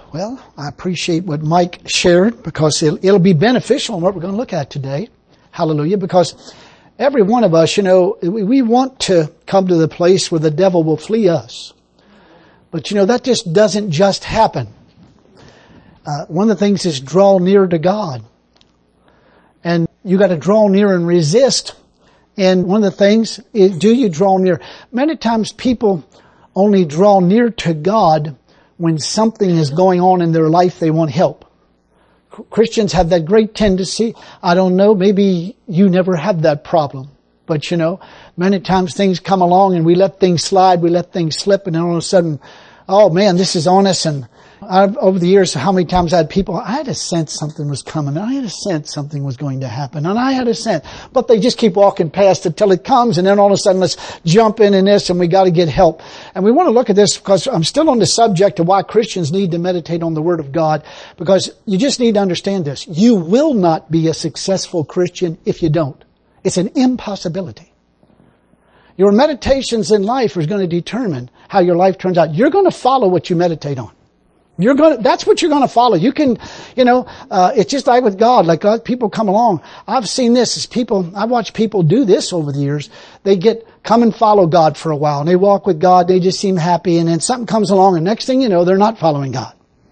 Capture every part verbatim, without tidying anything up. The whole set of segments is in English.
Well, I appreciate what Mike shared because it'll, it'll be beneficial in what we're going to look at today. Hallelujah. Because every one of us, you know, we, we want to come to the place where the devil will flee us. But, you know, that just doesn't just happen. Uh, one of the things is draw near to God. And you got to draw near and resist. And one of the things is, do you draw near? Many times people only draw near to God when something is going on in their life they want help. Christians have that great tendency. I don't know, maybe you never had that problem. But you know, many times things come along and we let things slide, we let things slip, and then all of a sudden, oh man, this is on us. And I've, over the years, how many times I had people, I had a sense something was coming. I had a sense something was going to happen. And I had a sense. But they just keep walking past it till it comes. And then all of a sudden, let's jump in in this and we got to get help. And we want to look at this because I'm still on the subject of why Christians need to meditate on the Word of God. Because you just need to understand this. You will not be a successful Christian if you don't. It's an impossibility. Your meditations in life are going to determine how your life turns out. You're going to follow what you meditate on. You're going to, that's what you're going to follow. You can, you know, uh, it's just like with God, like God, people come along. I've seen this as people, I've watched people do this over the years. They get, come and follow God for a while and they walk with God. They just seem happy. And then something comes along and next thing you know, they're not following God.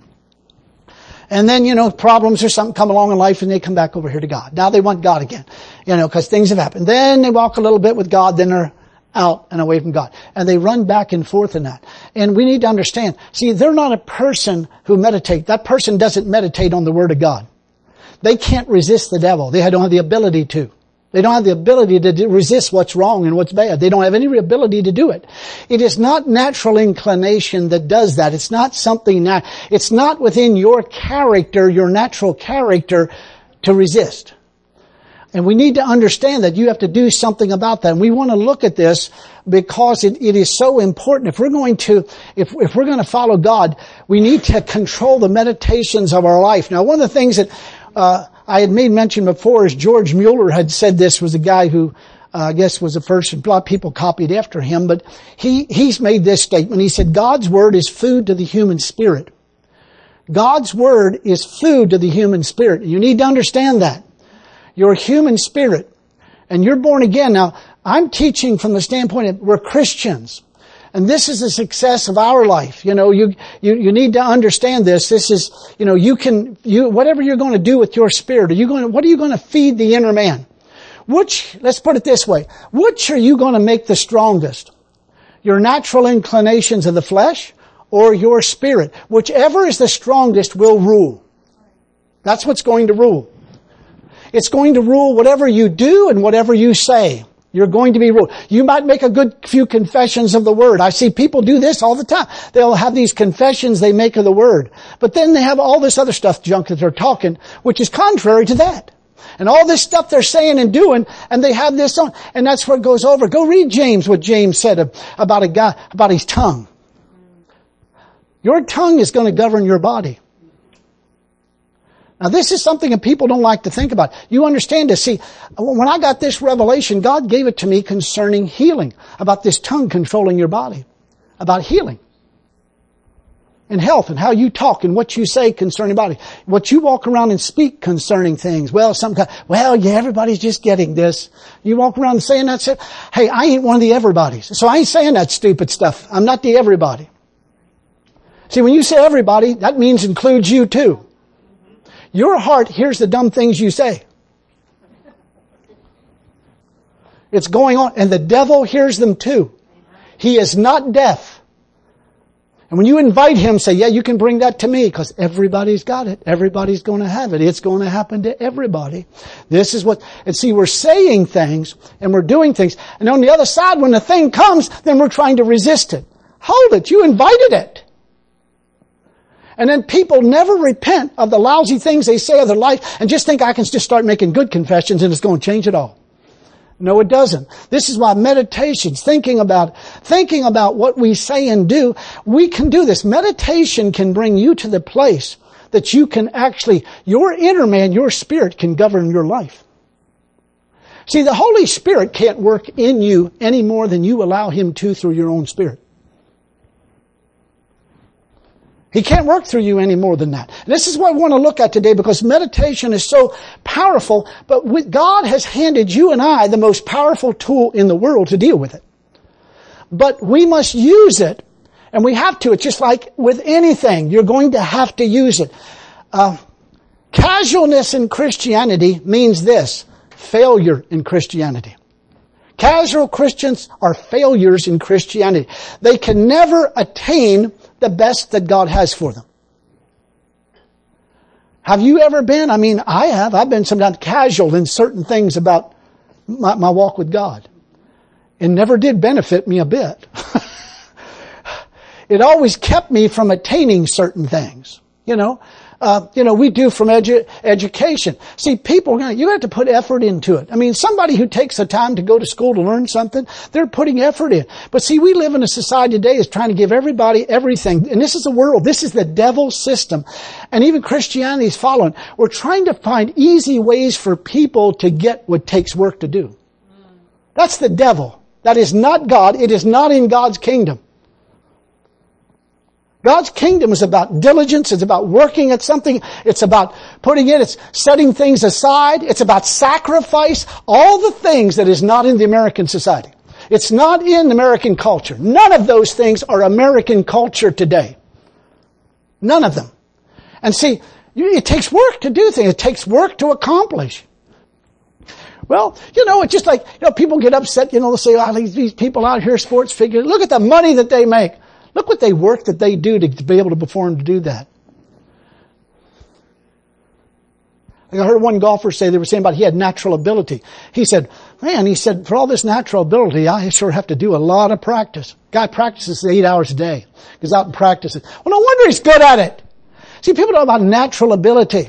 And then, you know, problems or something come along in life and they come back over here to God. Now they want God again, you know, because things have happened. Then they walk a little bit with God, then they're out and away from God. And they run back and forth in that. And we need to understand, see, they're not a person who meditate. That person doesn't meditate on the Word of God. They can't resist the devil. They don't have the ability to. They don't have the ability to resist what's wrong and what's bad. They don't have any ability to do it. It is not natural inclination that does that. It's not something that, it's not within your character, your natural character to resist. And we need to understand that you have to do something about that. And we want to look at this because it, it is so important. If we're going to, if, if we're going to follow God, we need to control the meditations of our life. Now, one of the things that, uh, I had made mention before is George Mueller had said this, was a guy who, uh, I guess was the first, a lot of people copied after him, but he, he's made this statement. He said, God's Word is food to the human spirit. God's Word is food to the human spirit. You need to understand that. Your human spirit, and you're born again. Now, I'm teaching from the standpoint of we're Christians, and this is the success of our life. You know, you you you need to understand this. This is, you know, you can you whatever you're going to do with your spirit. Are you going to, what are you going to feed the inner man? Which, let's put it this way, which are you going to make the strongest? Your natural inclinations of the flesh or your spirit? Whichever is the strongest will rule. That's what's going to rule. It's going to rule whatever you do and whatever you say. You're going to be ruled. You might make a good few confessions of the Word. I see people do this all the time. They'll have these confessions they make of the Word. But then they have all this other stuff, junk that they're talking, which is contrary to that. And all this stuff they're saying and doing, and they have this on. And that's where it goes over. Go read James, what James said about a guy, about his tongue. Your tongue is going to govern your body. Now this is something that people don't like to think about. You understand this. See, when I got this revelation, God gave it to me concerning healing. About this tongue controlling your body. About healing. And health and how you talk and what you say concerning body. What you walk around and speak concerning things. Well, some kind, well, yeah, everybody's just getting this. You walk around saying that shit. Hey, I ain't one of the everybody's. So I ain't saying that stupid stuff. I'm not the everybody. See, when you say everybody, that means includes you too. Your heart hears the dumb things you say. It's going on. And the devil hears them too. He is not deaf. And when you invite him, say, yeah, you can bring that to me because everybody's got it. Everybody's going to have it. It's going to happen to everybody. This is what, and see, we're saying things and we're doing things. And on the other side, when the thing comes, then we're trying to resist it. Hold it. You invited it. And then people never repent of the lousy things they say of their life and just think I can just start making good confessions and it's going to change it all. No, it doesn't. This is why meditations, thinking about, thinking about what we say and do, we can do this. Meditation can bring you to the place that you can actually, your inner man, your spirit can govern your life. See, the Holy Spirit can't work in you any more than you allow Him to through your own spirit. He can't work through you any more than that. And this is what I want to look at today, because meditation is so powerful, but with God has handed you and I the most powerful tool in the world to deal with it. But we must use it, and we have to. It's just like with anything. You're going to have to use it. Uh, casualness in Christianity means this: failure in Christianity. Casual Christians are failures in Christianity. They can never attain the best that God has for them. Have you ever been? I mean, I have. I've been sometimes casual in certain things about my, my walk with God. It never did benefit me a bit. It always kept me from attaining certain things. You know, uh, you know, we do from edu- education. See, people, you have to put effort into it. I mean, somebody who takes the time to go to school to learn something, they're putting effort in. But see, we live in a society today that's trying to give everybody everything. And this is the world. This is the devil's system. And even Christianity is following. We're trying to find easy ways for people to get what takes work to do. That's the devil. That is not God. It is not in God's kingdom. God's kingdom is about diligence. It's about working at something. It's about putting in. It's setting things aside. It's about sacrifice. All the things that is not in the American society. It's not in American culture. None of those things are American culture today. None of them. And see, it takes work to do things. It takes work to accomplish. Well, you know, it's just like, you know, people get upset, you know, they'll say, oh, these people out here, sports figures, look at the money that they make. Look what they work that they do to, to be able to perform to do that. I heard one golfer say, they were saying about he had natural ability. He said, man, he said, for all this natural ability, I sure have to do a lot of practice. Guy practices eight hours a day. Goes out and practices. Well, no wonder he's good at it. See, people know about natural ability.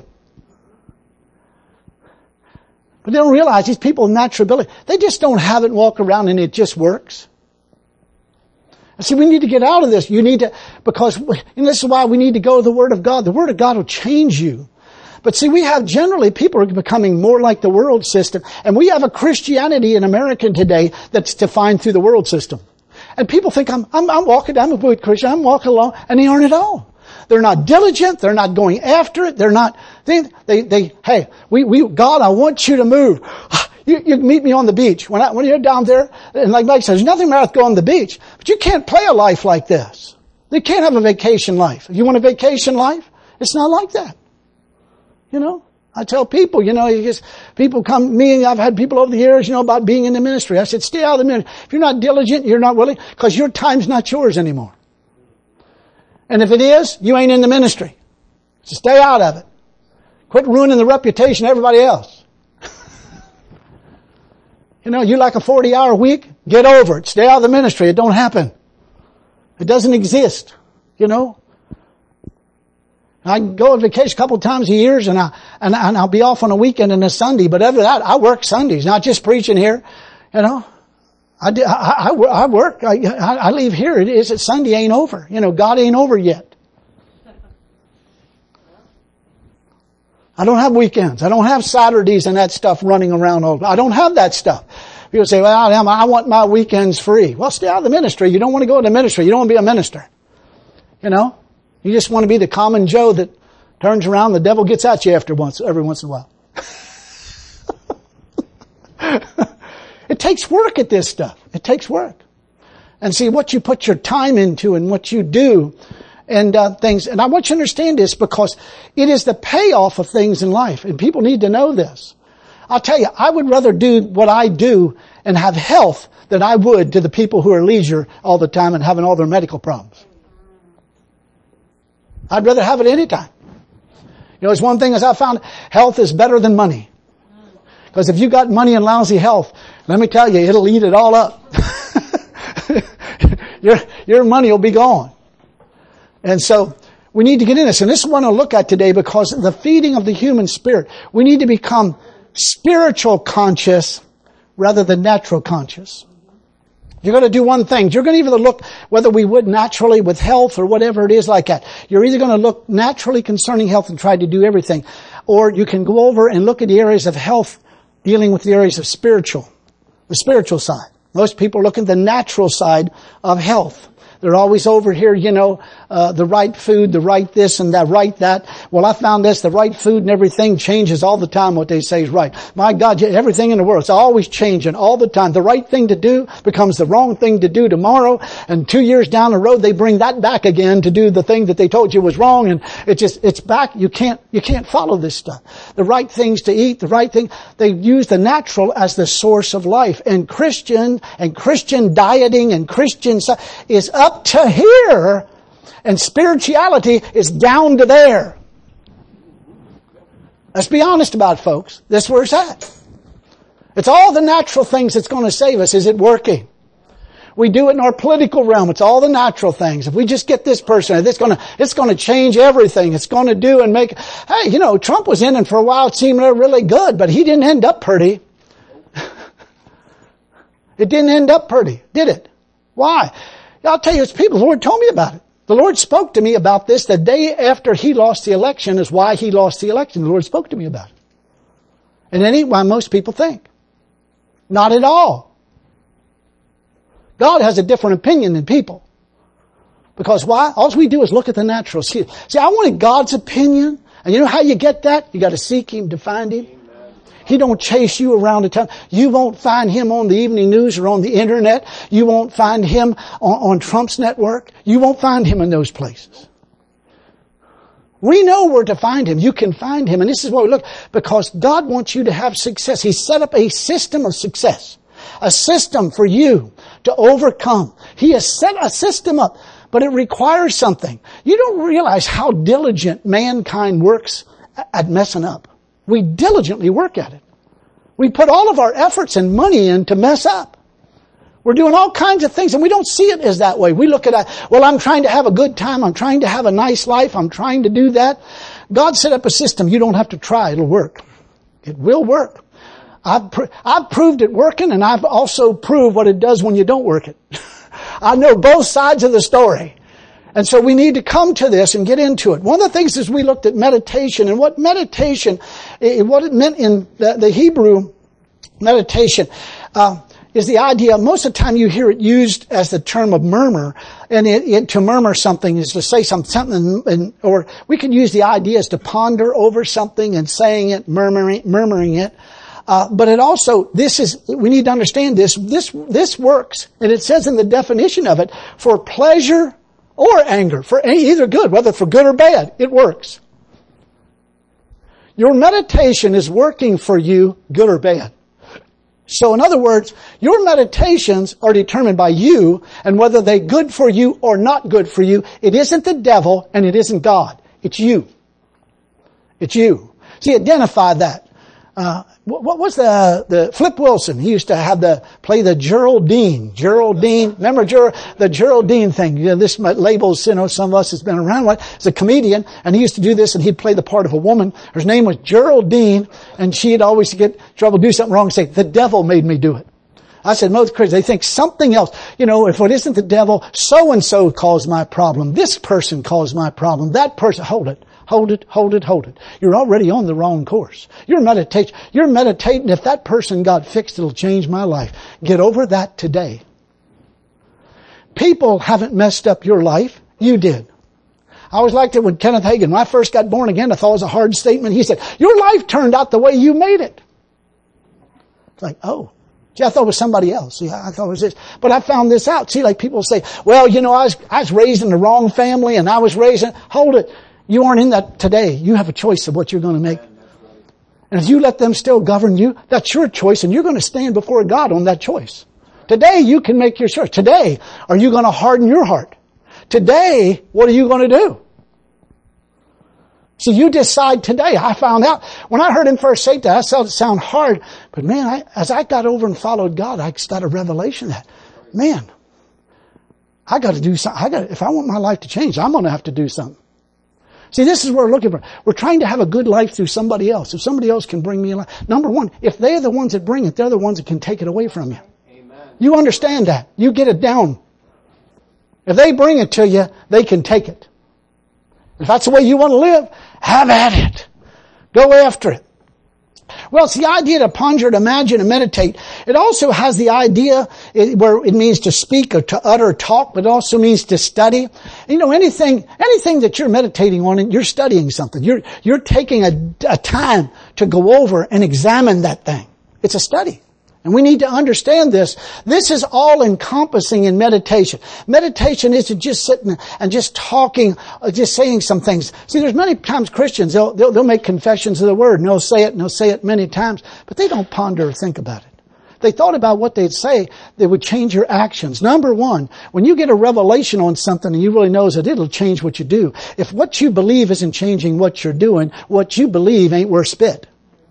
But they don't realize these people with natural ability, they just don't have it and walk around and it just works. See, we need to get out of this. You need to, because, and this is why we need to go to the Word of God. The Word of God will change you. But see, we have generally, people are becoming more like the world system. And we have a Christianity in America today that's defined through the world system. And people think, I'm, I'm, I'm walking, I'm a good Christian, I'm walking along, and they aren't at all. They're not diligent. They're not going after it. They're not, they, they, they hey, we, we, God, I want you to move. You, you meet me on the beach. When I, when you're down there, and like Mike says, there's nothing wrong with going on the beach, but you can't play a life like this. You can't have a vacation life. If you want a vacation life, it's not like that. You know, I tell people, you know, you just, people come, me and I've had people over the years, you know, about being in the ministry. I said, stay out of the ministry. If you're not diligent, you're not willing, because your time's not yours anymore. And if it is, you ain't in the ministry. So stay out of it. Quit ruining the reputation of everybody else. You know, you like a forty hour week? Get over it. Stay out of the ministry. It don't happen. It doesn't exist. You know? I go on vacation a couple of times a year and, I, and, I, and I'll be off on a weekend and a Sunday. But after that, I work Sundays, not just preaching here. You know? I, do, I, I, I work. I, I leave here. It is that Sunday ain't over. You know, God ain't over yet. I don't have weekends. I don't have Saturdays and that stuff running around all. I don't have that stuff. People say, well, I want my weekends free. Well, stay out of the ministry. You don't want to go into ministry. You don't want to be a minister. You know? You just want to be the common Joe that turns around, the devil gets at you after once, every once in a while. It takes work at this stuff. It takes work. And see, what you put your time into and what you do and uh, things. And I want you to understand this because it is the payoff of things in life. And people need to know this. I'll tell you, I would rather do what I do and have health than I would to the people who are leisure all the time and having all their medical problems. I'd rather have it any time. You know, it's one thing as I found, health is better than money. Because if you got money and lousy health, let me tell you, it'll eat it all up. your, your money will be gone. And so we need to get in this. And this is what I want to look at today because the feeding of the human spirit, we need to become spiritual conscious rather than natural conscious. You're going to do one thing. You're going to either look whether we would naturally with health or whatever it is like that. You're either going to look naturally concerning health and try to do everything. Or you can go over and look at the areas of health dealing with the areas of spiritual, the spiritual side. Most people look at the natural side of health. They're always over here, you know, uh, the right food, the right this and that, right that. Well, I found this, the right food and everything changes all the time. What they say is right. My God, everything in the world is always changing all the time. The right thing to do becomes the wrong thing to do tomorrow. And two years down the road, they bring that back again to do the thing that they told you was wrong. And it just, it's back. You can't, you can't follow this stuff. The right things to eat, the right thing. They use the natural as the source of life. And Christian and Christian dieting and Christian is up to here, and spirituality is down to there. Let's be honest about it, folks. That's where it's at. It's all the natural things that's going to save us. Is it working? We do it in our political realm. It's all the natural things. If we just get this person, it's going to, it's going to change everything. It's going to do and make, hey, you know, Trump was in and for a while it seemed really good, but he didn't end up pretty. It didn't end up pretty, did it? Why? I'll tell you, it's people. The Lord told me about it. The Lord spoke to me about this the day after he lost the election is why he lost the election. The Lord spoke to me about it. And it ain't why most people think. Not at all. God has a different opinion than people. Because why? All we do is look at the natural. See, see, I wanted God's opinion. And you know how you get that? You got to seek Him to find Him. He don't chase you around the town. You won't find Him on the evening news or on the internet. You won't find Him on, on Trump's network. You won't find Him in those places. We know where to find Him. You can find Him. And this is what we look, because God wants you to have success. He set up a system of success. A system for you to overcome. He has set a system up, but it requires something. You don't realize how diligent mankind works at messing up. We diligently work at it. We put all of our efforts and money in to mess up. We're doing all kinds of things and we don't see it as that way. We look at it, well, I'm trying to have a good time. I'm trying to have a nice life. I'm trying to do that. God set up a system. You don't have to try. It'll work. It will work. I've, pr- I've proved it working, and I've also proved what it does when you don't work it. I know both sides of the story. And so we need to come to this and get into it. One of the things is we looked at meditation, and what meditation, what it meant in the, the Hebrew meditation, uh, is the idea, most of the time you hear it used as the term of murmur, and it, it, to murmur something is to say something, something and, or we could use the idea as to ponder over something and saying it, murmuring, murmuring it. Uh, but it also, this is, we need to understand this, this, this works, and it says in the definition of it, for pleasure or anger, for either good, whether for good or bad, it works. Your meditation is working for you, good or bad. So in other words, your meditations are determined by you, and whether they're good for you or not good for you, it isn't the devil and it isn't God. It's you. It's you. See, identify that. Uh, what was the, the, Flip Wilson, he used to have the, play the Geraldine, Geraldine, remember Ger, the Geraldine thing, you know, this labels, you know, some of us has been around, right? He's a comedian, and he used to do this, and he'd play the part of a woman. Her name was Geraldine, and she'd always get trouble, do something wrong, and say, the devil made me do it. I said, most Christians, they think something else. You know, if it isn't the devil, so-and-so caused my problem. This person caused my problem. That person, hold it. Hold it, hold it, hold it. You're already on the wrong course. You're meditating, you're meditating, if that person got fixed, it'll change my life. Get over that today. People haven't messed up your life. You did. I always liked it when Kenneth Hagin, when I first got born again, I thought it was a hard statement. He said, your life turned out the way you made it. It's like, oh. See, I thought it was somebody else. See, I thought it was this. But I found this out. See, like people say, well, you know, I was, I was raised in the wrong family and I was raised in, hold it. You aren't in that today. You have a choice of what you're going to make. And if you let them still govern you, that's your choice, and you're going to stand before God on that choice. Today, you can make your choice. Today, are you going to harden your heart? Today, what are you going to do? So you decide today. I found out, when I heard him first say that, I felt it sound hard. But man, I, as I got over and followed God, I got a revelation that, man, I got to do something. I got, if I want my life to change, I'm going to have to do something. See, this is what we're looking for. We're trying to have a good life through somebody else. If somebody else can bring me a life. Number one, if they're the ones that bring it, they're the ones that can take it away from you. Amen. You understand that. You get it down. If they bring it to you, they can take it. If that's the way you want to live, have at it. Go after it. Well, it's the idea to ponder, to imagine, and meditate. It also has the idea where it means to speak or to utter, talk, but it also means to study. You know, anything, anything that you're meditating on, you're studying something. You're, you're taking a, a time to go over and examine that thing. It's a study. And we need to understand this. This is all encompassing in meditation. Meditation isn't just sitting and just talking, just saying some things. See, there's many times Christians, they'll, they'll, they'll make confessions of the Word, and they'll say it, and they'll say it many times, but they don't ponder or think about it. If they thought about what they'd say, they would change your actions. Number one, when you get a revelation on something and you really know that it'll change what you do. If what you believe isn't changing what you're doing, what you believe ain't worth spit.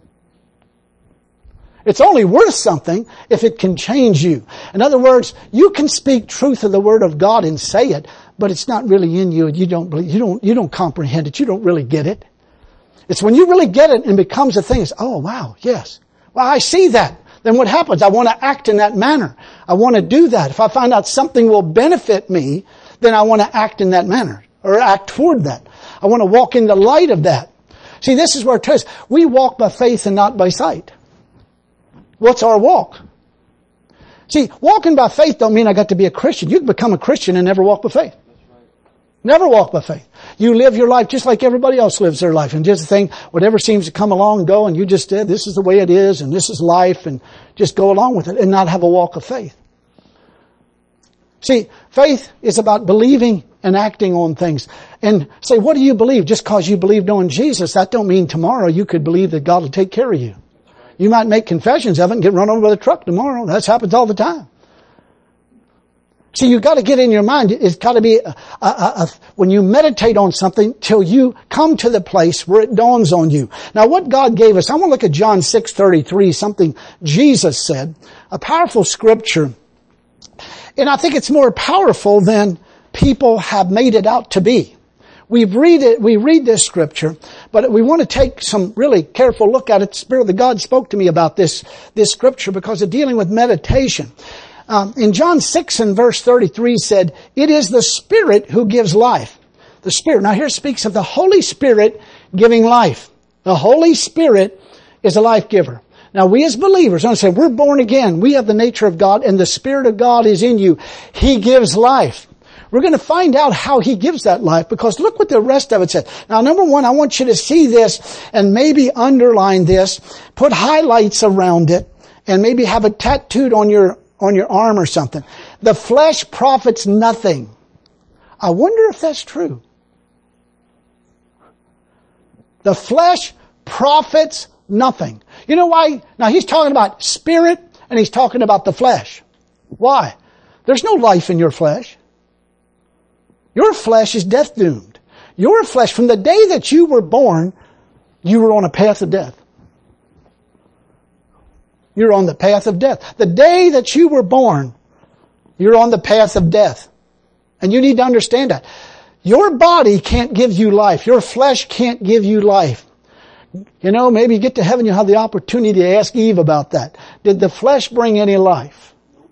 It's only worth something if it can change you. In other words, you can speak truth of the Word of God and say it, but it's not really in you and you don't believe, you don't, you don't comprehend it. You don't really get it. It's when you really get it and it becomes a thing. It's, oh wow, yes. Well, I see that. Then what happens? I want to act in that manner. I want to do that. If I find out something will benefit me, then I want to act in that manner or act toward that. I want to walk in the light of that. See, this is where it is. We walk by faith and not by sight. What's our walk? See, walking by faith don't mean I got to be a Christian. You can become a Christian and never walk by faith. Never walk by faith. You live your life just like everybody else lives their life. And just the thing, whatever seems to come along and go, and you just, uh, this is the way it is, and this is life, and just go along with it and not have a walk of faith. See, faith is about believing and acting on things. And say, what do you believe? Just because you believed on Jesus, that don't mean tomorrow you could believe that God will take care of you. You might make confessions of it and get run over by the truck tomorrow. That happens all the time. See, you've got to get in your mind. It's got to be a, a, a, when you meditate on something till you come to the place where it dawns on you. Now, what God gave us, I want to look at John six thirty-three, something Jesus said, a powerful scripture. And I think it's more powerful than people have made it out to be. We read it, we read this scripture, but we want to take some really careful look at it. The Spirit of God spoke to me about this, this scripture because of dealing with meditation. Um, in John six and verse thirty-three said, it is the Spirit who gives life. The Spirit. Now here speaks of the Holy Spirit giving life. The Holy Spirit is a life giver. Now we as believers, I say we're born again. We have the nature of God and the Spirit of God is in you. He gives life. We're going to find out how He gives that life because look what the rest of it says. Now, number one, I want you to see this and maybe underline this, put highlights around it, and maybe have it tattooed on your, on your arm or something. The flesh profits nothing. I wonder if that's true. The flesh profits nothing. You know why? Now, he's talking about spirit and he's talking about the flesh. Why? There's no life in your flesh. Your flesh is death doomed. Your flesh, from the day that you were born, you were on a path of death. You're on the path of death. The day that you were born, you're on the path of death. And you need to understand that. Your body can't give you life. Your flesh can't give you life. You know, maybe you get to heaven, you'll have the opportunity to ask Eve about that. Did the flesh bring any life?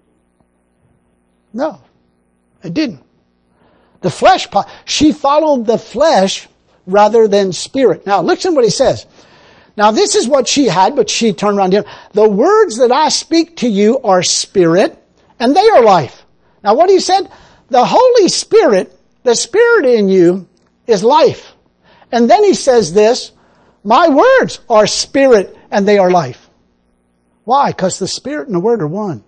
No, it didn't. The flesh, she followed the flesh rather than spirit. Now listen what he says. Now this is what she had, but she turned around here. The words that I speak to you are spirit and they are life. Now what he said, the Holy Spirit, the Spirit in you is life. And then he says this, my words are spirit and they are life. Why? Because the Spirit and the Word are one.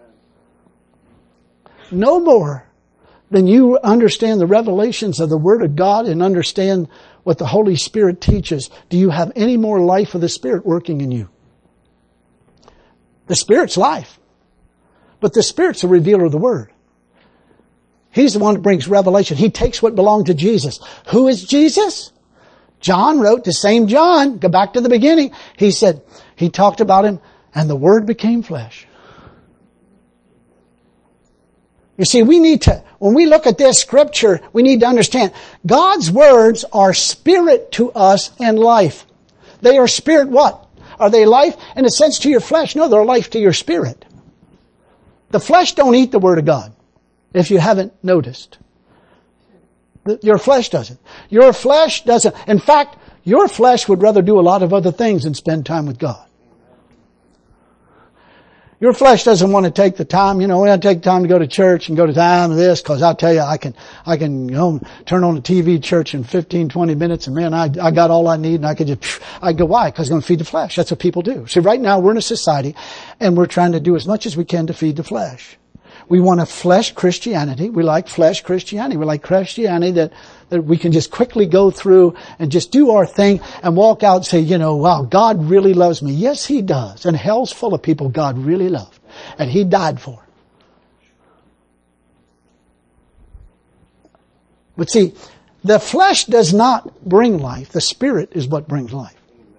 No more than you understand the revelations of the Word of God and understand what the Holy Spirit teaches. Do you have any more life of the Spirit working in you? The Spirit's life. But the Spirit's the revealer of the Word. He's the one that brings revelation. He takes what belonged to Jesus. Who is Jesus? John wrote, the same John, go back to the beginning. He said, he talked about Him, and the Word became flesh. You see, we need to, when we look at this scripture, we need to understand God's words are spirit to us and life. They are spirit what? Are they life? In a sense to your flesh? No, they're life to your spirit. The flesh don't eat the Word of God, if you haven't noticed. Your flesh doesn't. Your flesh doesn't. In fact, your flesh would rather do a lot of other things than spend time with God. Your flesh doesn't want to take the time, you know, we don't take time to go to church and go to time of this, cause I'll tell you, I can, I can, you know, turn on the T V church in fifteen, twenty minutes and man, I, I got all I need and I could just, I go, why? Cause it's going to feed the flesh. That's what people do. See, right now we're in a society and we're trying to do as much as we can to feed the flesh. We want a flesh Christianity. We like flesh Christianity. We like Christianity that, that we can just quickly go through and just do our thing and walk out and say, you know, wow, God really loves me. Yes, He does. And hell's full of people God really loved. And He died for. But see, the flesh does not bring life. The Spirit is what brings life.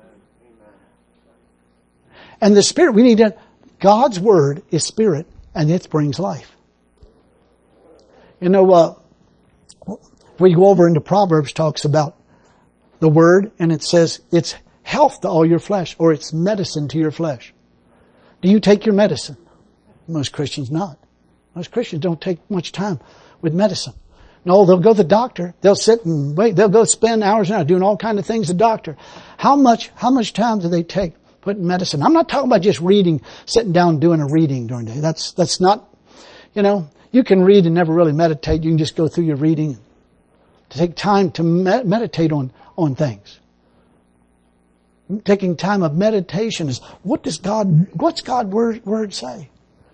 And the Spirit, we need to, God's Word is Spirit. And it brings life. You know, uh, we go over into Proverbs, talks about the Word, and it says it's health to all your flesh, or it's medicine to your flesh. Do you take your medicine? Most Christians not. Most Christians don't take much time with medicine. No, they'll go to the doctor. They'll sit and wait. They'll go spend hours and hours doing all kinds of things. The doctor. How much? How much time do they take? Put medicine. I'm not talking about just reading, sitting down doing a reading during the day. That's, that's not, you know, you can read and never really meditate. You can just go through your reading. To take time to me- meditate on, on things. Taking time of meditation is, what does God, what's God's word, word say?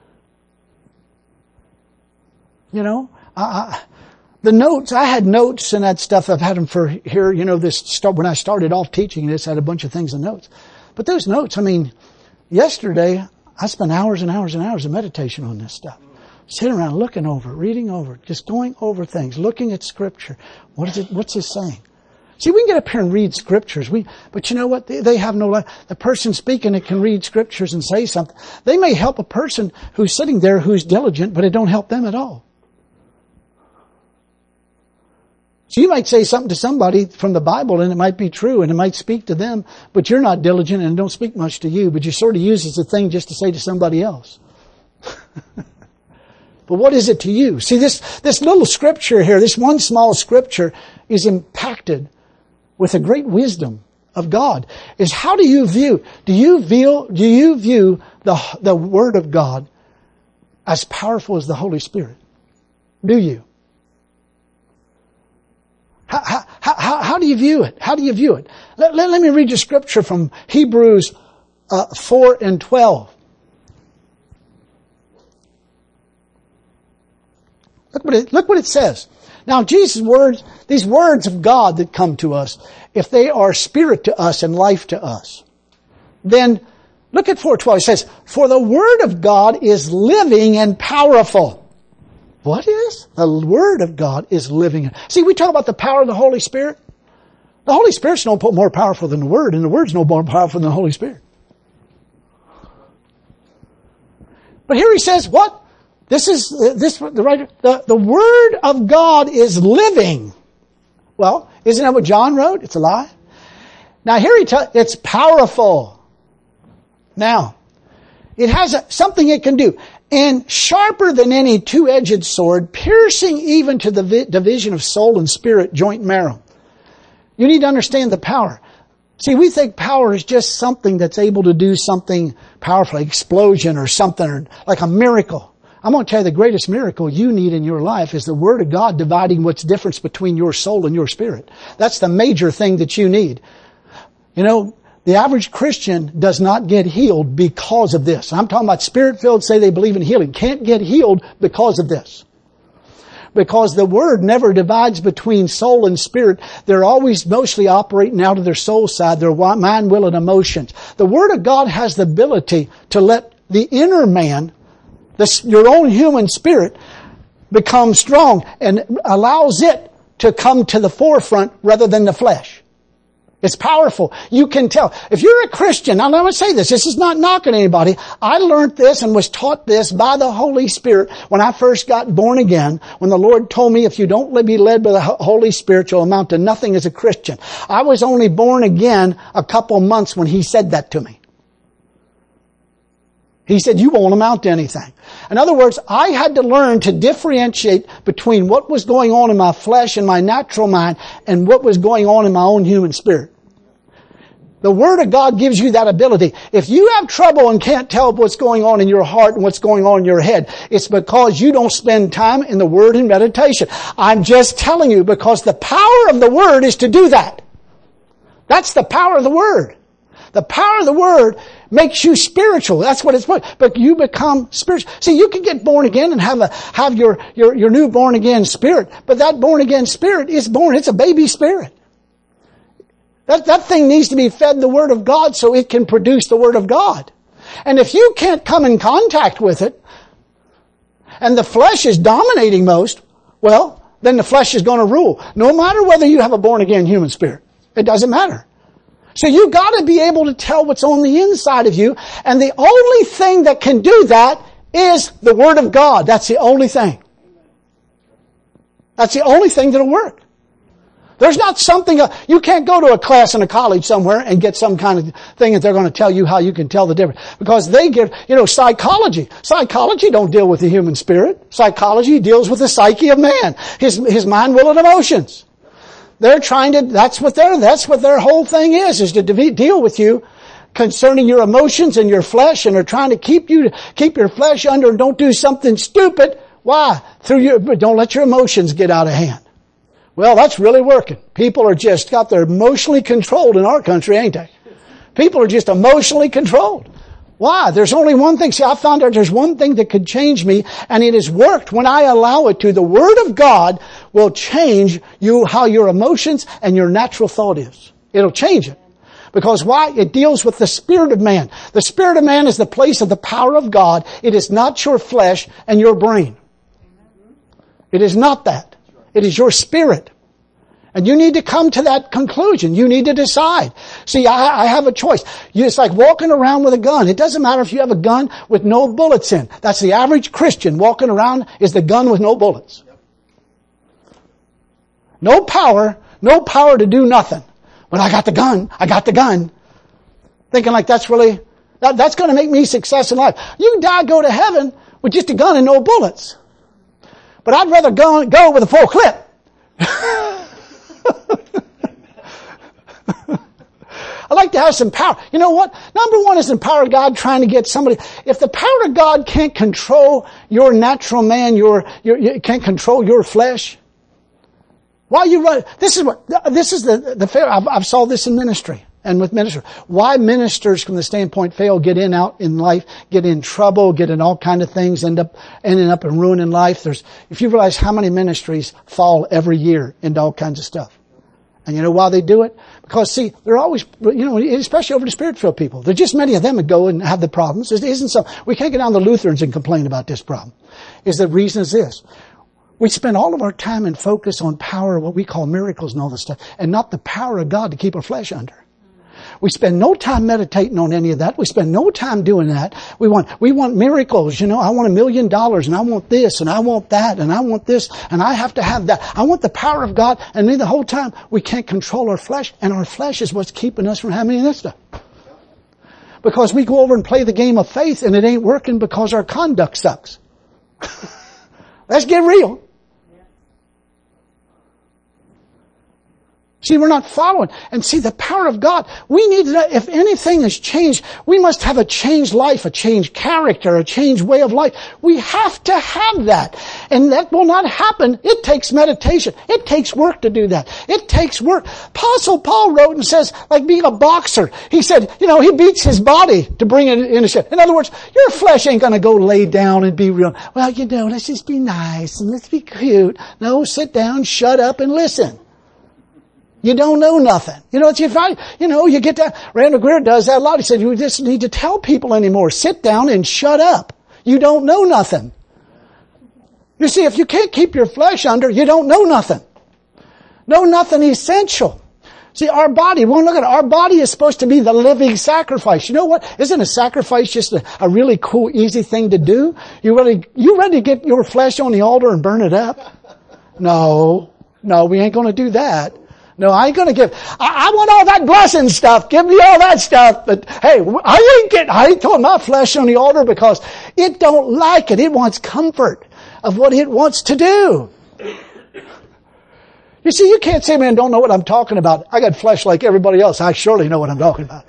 You know, I, I, the notes, I had notes and that stuff. I've had them for here, you know, this start, when I started off teaching this, I had a bunch of things in notes. But those notes, I mean, yesterday I spent hours and hours and hours of meditation on this stuff. Sitting around looking over it, reading over it, just going over things, looking at Scripture. What is it? What's it saying? See, we can get up here and read Scriptures. We, but you know what? They, they have no life. The person speaking it can read Scriptures and say something. They may help a person who's sitting there who's diligent, but it don't help them at all. So you might say something to somebody from the Bible and it might be true and it might speak to them, but you're not diligent and it don't speak much to you, but you sort of use it as a thing just to say to somebody else. But what is it to you? See, this, this little scripture here, this one small scripture is impacted with a great wisdom of God. Is how do you view, do you view, do you view the, the Word of God as powerful as the Holy Spirit? Do you? How, how, how, how do you view it? How do you view it? Let, let, let me read you scripture from Hebrews uh, four and twelve. Look what it, look what it says. Now, Jesus' words, these words of God that come to us, if they are spirit to us and life to us, then look at four twelve. It says, "For the Word of God is living and powerful." What is? The Word of God is living. See, we talk about the power of the Holy Spirit. The Holy Spirit's no more powerful than the Word, and the Word's no more powerful than the Holy Spirit. But here he says, what? This is, this, the writer, the, the Word of God is living. Well, isn't that what John wrote? It's a lie. Now here he tells, it's powerful. Now, it has a, something it can do. And sharper than any two-edged sword, piercing even to the vi- division of soul and spirit, joint and marrow. You need to understand the power. See, we think power is just something that's able to do something powerful, like explosion or something, or like a miracle. I'm going to tell you the greatest miracle you need in your life is the Word of God dividing what's the difference between your soul and your spirit. That's the major thing that you need. You know, the average Christian does not get healed because of this. I'm talking about Spirit-filled, say they believe in healing. Can't get healed because of this. Because the Word never divides between soul and spirit. They're always mostly operating out of their soul side, their mind, will, and emotions. The Word of God has the ability to let the inner man, this, your own human spirit, become strong and allows it to come to the forefront rather than the flesh. It's powerful. You can tell. If you're a Christian, now let me say this, this is not knocking anybody. I learned this and was taught this by the Holy Spirit when I first got born again, when the Lord told me if you don't be led by the Holy Spirit, you'll amount to nothing as a Christian. I was only born again a couple months when He said that to me. He said, you won't amount to anything. In other words, I had to learn to differentiate between what was going on in my flesh and my natural mind and what was going on in my own human spirit. The Word of God gives you that ability. If you have trouble and can't tell what's going on in your heart and what's going on in your head, it's because you don't spend time in the Word and meditation. I'm just telling you, because the power of the Word is to do that. That's the power of the Word. The power of the Word makes you spiritual. That's what it's for. But you become spiritual. See, you can get born again and have a, have your, your, your new born again spirit. But that born again spirit is born. It's a baby spirit. That, that thing needs to be fed the Word of God so it can produce the Word of God. And if you can't come in contact with it, and the flesh is dominating most, well, then the flesh is going to rule. No matter whether you have a born again human spirit. It doesn't matter. So you got to be able to tell what's on the inside of you. And the only thing that can do that is the Word of God. That's the only thing. That's the only thing that'll work. There's not something, uh, you can't go to a class in a college somewhere and get some kind of thing that they're going to tell you how you can tell the difference. Because they give, you know, psychology. Psychology don't deal with the human spirit. Psychology deals with the psyche of man. His, his mind, will, and emotions. They're trying to, that's what their, that's what their whole thing is, is to de- deal with you concerning your emotions and your flesh, and they're trying to keep you, keep your flesh under and don't do something stupid. Why? Through your, don't let your emotions get out of hand. Well, that's really working. People are just got their emotionally controlled in our country, ain't they? People are just emotionally controlled. Why? There's only one thing. See, I found out there's one thing that could change me, and it has worked when I allow it to. The Word of God will change you, how your emotions and your natural thought is. It'll change it. Because why? It deals with the spirit of man. The spirit of man is the place of the power of God. It is not your flesh and your brain. It is not that. It is your spirit. And you need to come to that conclusion. You need to decide. See, I, I have a choice. You, it's like walking around with a gun. It doesn't matter if you have a gun with no bullets in. That's the average Christian walking around is the gun with no bullets. No power, no power to do nothing. But I got the gun. I got the gun. Thinking like that's really, that, that's going to make me success in life. You can die, go to heaven with just a gun and no bullets. But I'd rather go, go with a full clip. I like to have some power. You know what? Number one is the power of God trying to get somebody. If the power of God can't control your natural man, your, your, you can't control your flesh, why you run? This is what, this is the, the fair. I've, I've saw this in ministry. And with ministers, why ministers from the standpoint fail, get in, out in life, get in trouble, get in all kind of things, end up, ending up in ruining life. There's, if you realize how many ministries fall every year into all kinds of stuff. And you know why they do it? Because see, they're always, you know, especially over the Spirit-filled people. There's just many of them that go and have the problems. It isn't so, we can't get down to the Lutherans and complain about this problem. Is the reason is this. We spend all of our time and focus on power, what we call miracles and all this stuff, and not the power of God to keep our flesh under. We spend no time meditating on any of that. We spend no time doing that. We want, we want miracles. You know, I want a million dollars and I want this and I want that and I want this and I have to have that. I want the power of God. And then the whole time we can't control our flesh, and our flesh is what's keeping us from having this stuff. Because we go over and play the game of faith and it ain't working because our conduct sucks. Let's get real. See, we're not following. And see, the power of God, we need to, if anything has changed, we must have a changed life, a changed character, a changed way of life. We have to have that. And that will not happen. It takes meditation. It takes work to do that. It takes work. Apostle Paul wrote and says, like being a boxer, he said, you know, he beats his body to bring it into shape. In other words, your flesh ain't going to go lay down and be real. Well, you know, let's just be nice and let's be cute. No, sit down, shut up and listen. You don't know nothing. You know, it's your fight. You know, you get that. Randall Greer does that a lot. He said, you just need to tell people anymore. Sit down and shut up. You don't know nothing. You see, if you can't keep your flesh under, you don't know nothing. Know nothing essential. See, our body, well, look at it. Our body is supposed to be the living sacrifice. You know what? Isn't a sacrifice just a, a really cool, easy thing to do? You ready, you ready to get your flesh on the altar and burn it up? No. No, we ain't going to do that. No, I ain't gonna give, I, I want all that blessing stuff. Give me all that stuff. But hey, I ain't getting, I ain't throwing my flesh on the altar because it don't like it. It wants comfort of what it wants to do. You see, you can't say, man, don't know what I'm talking about. I got flesh like everybody else. I surely know what I'm talking about.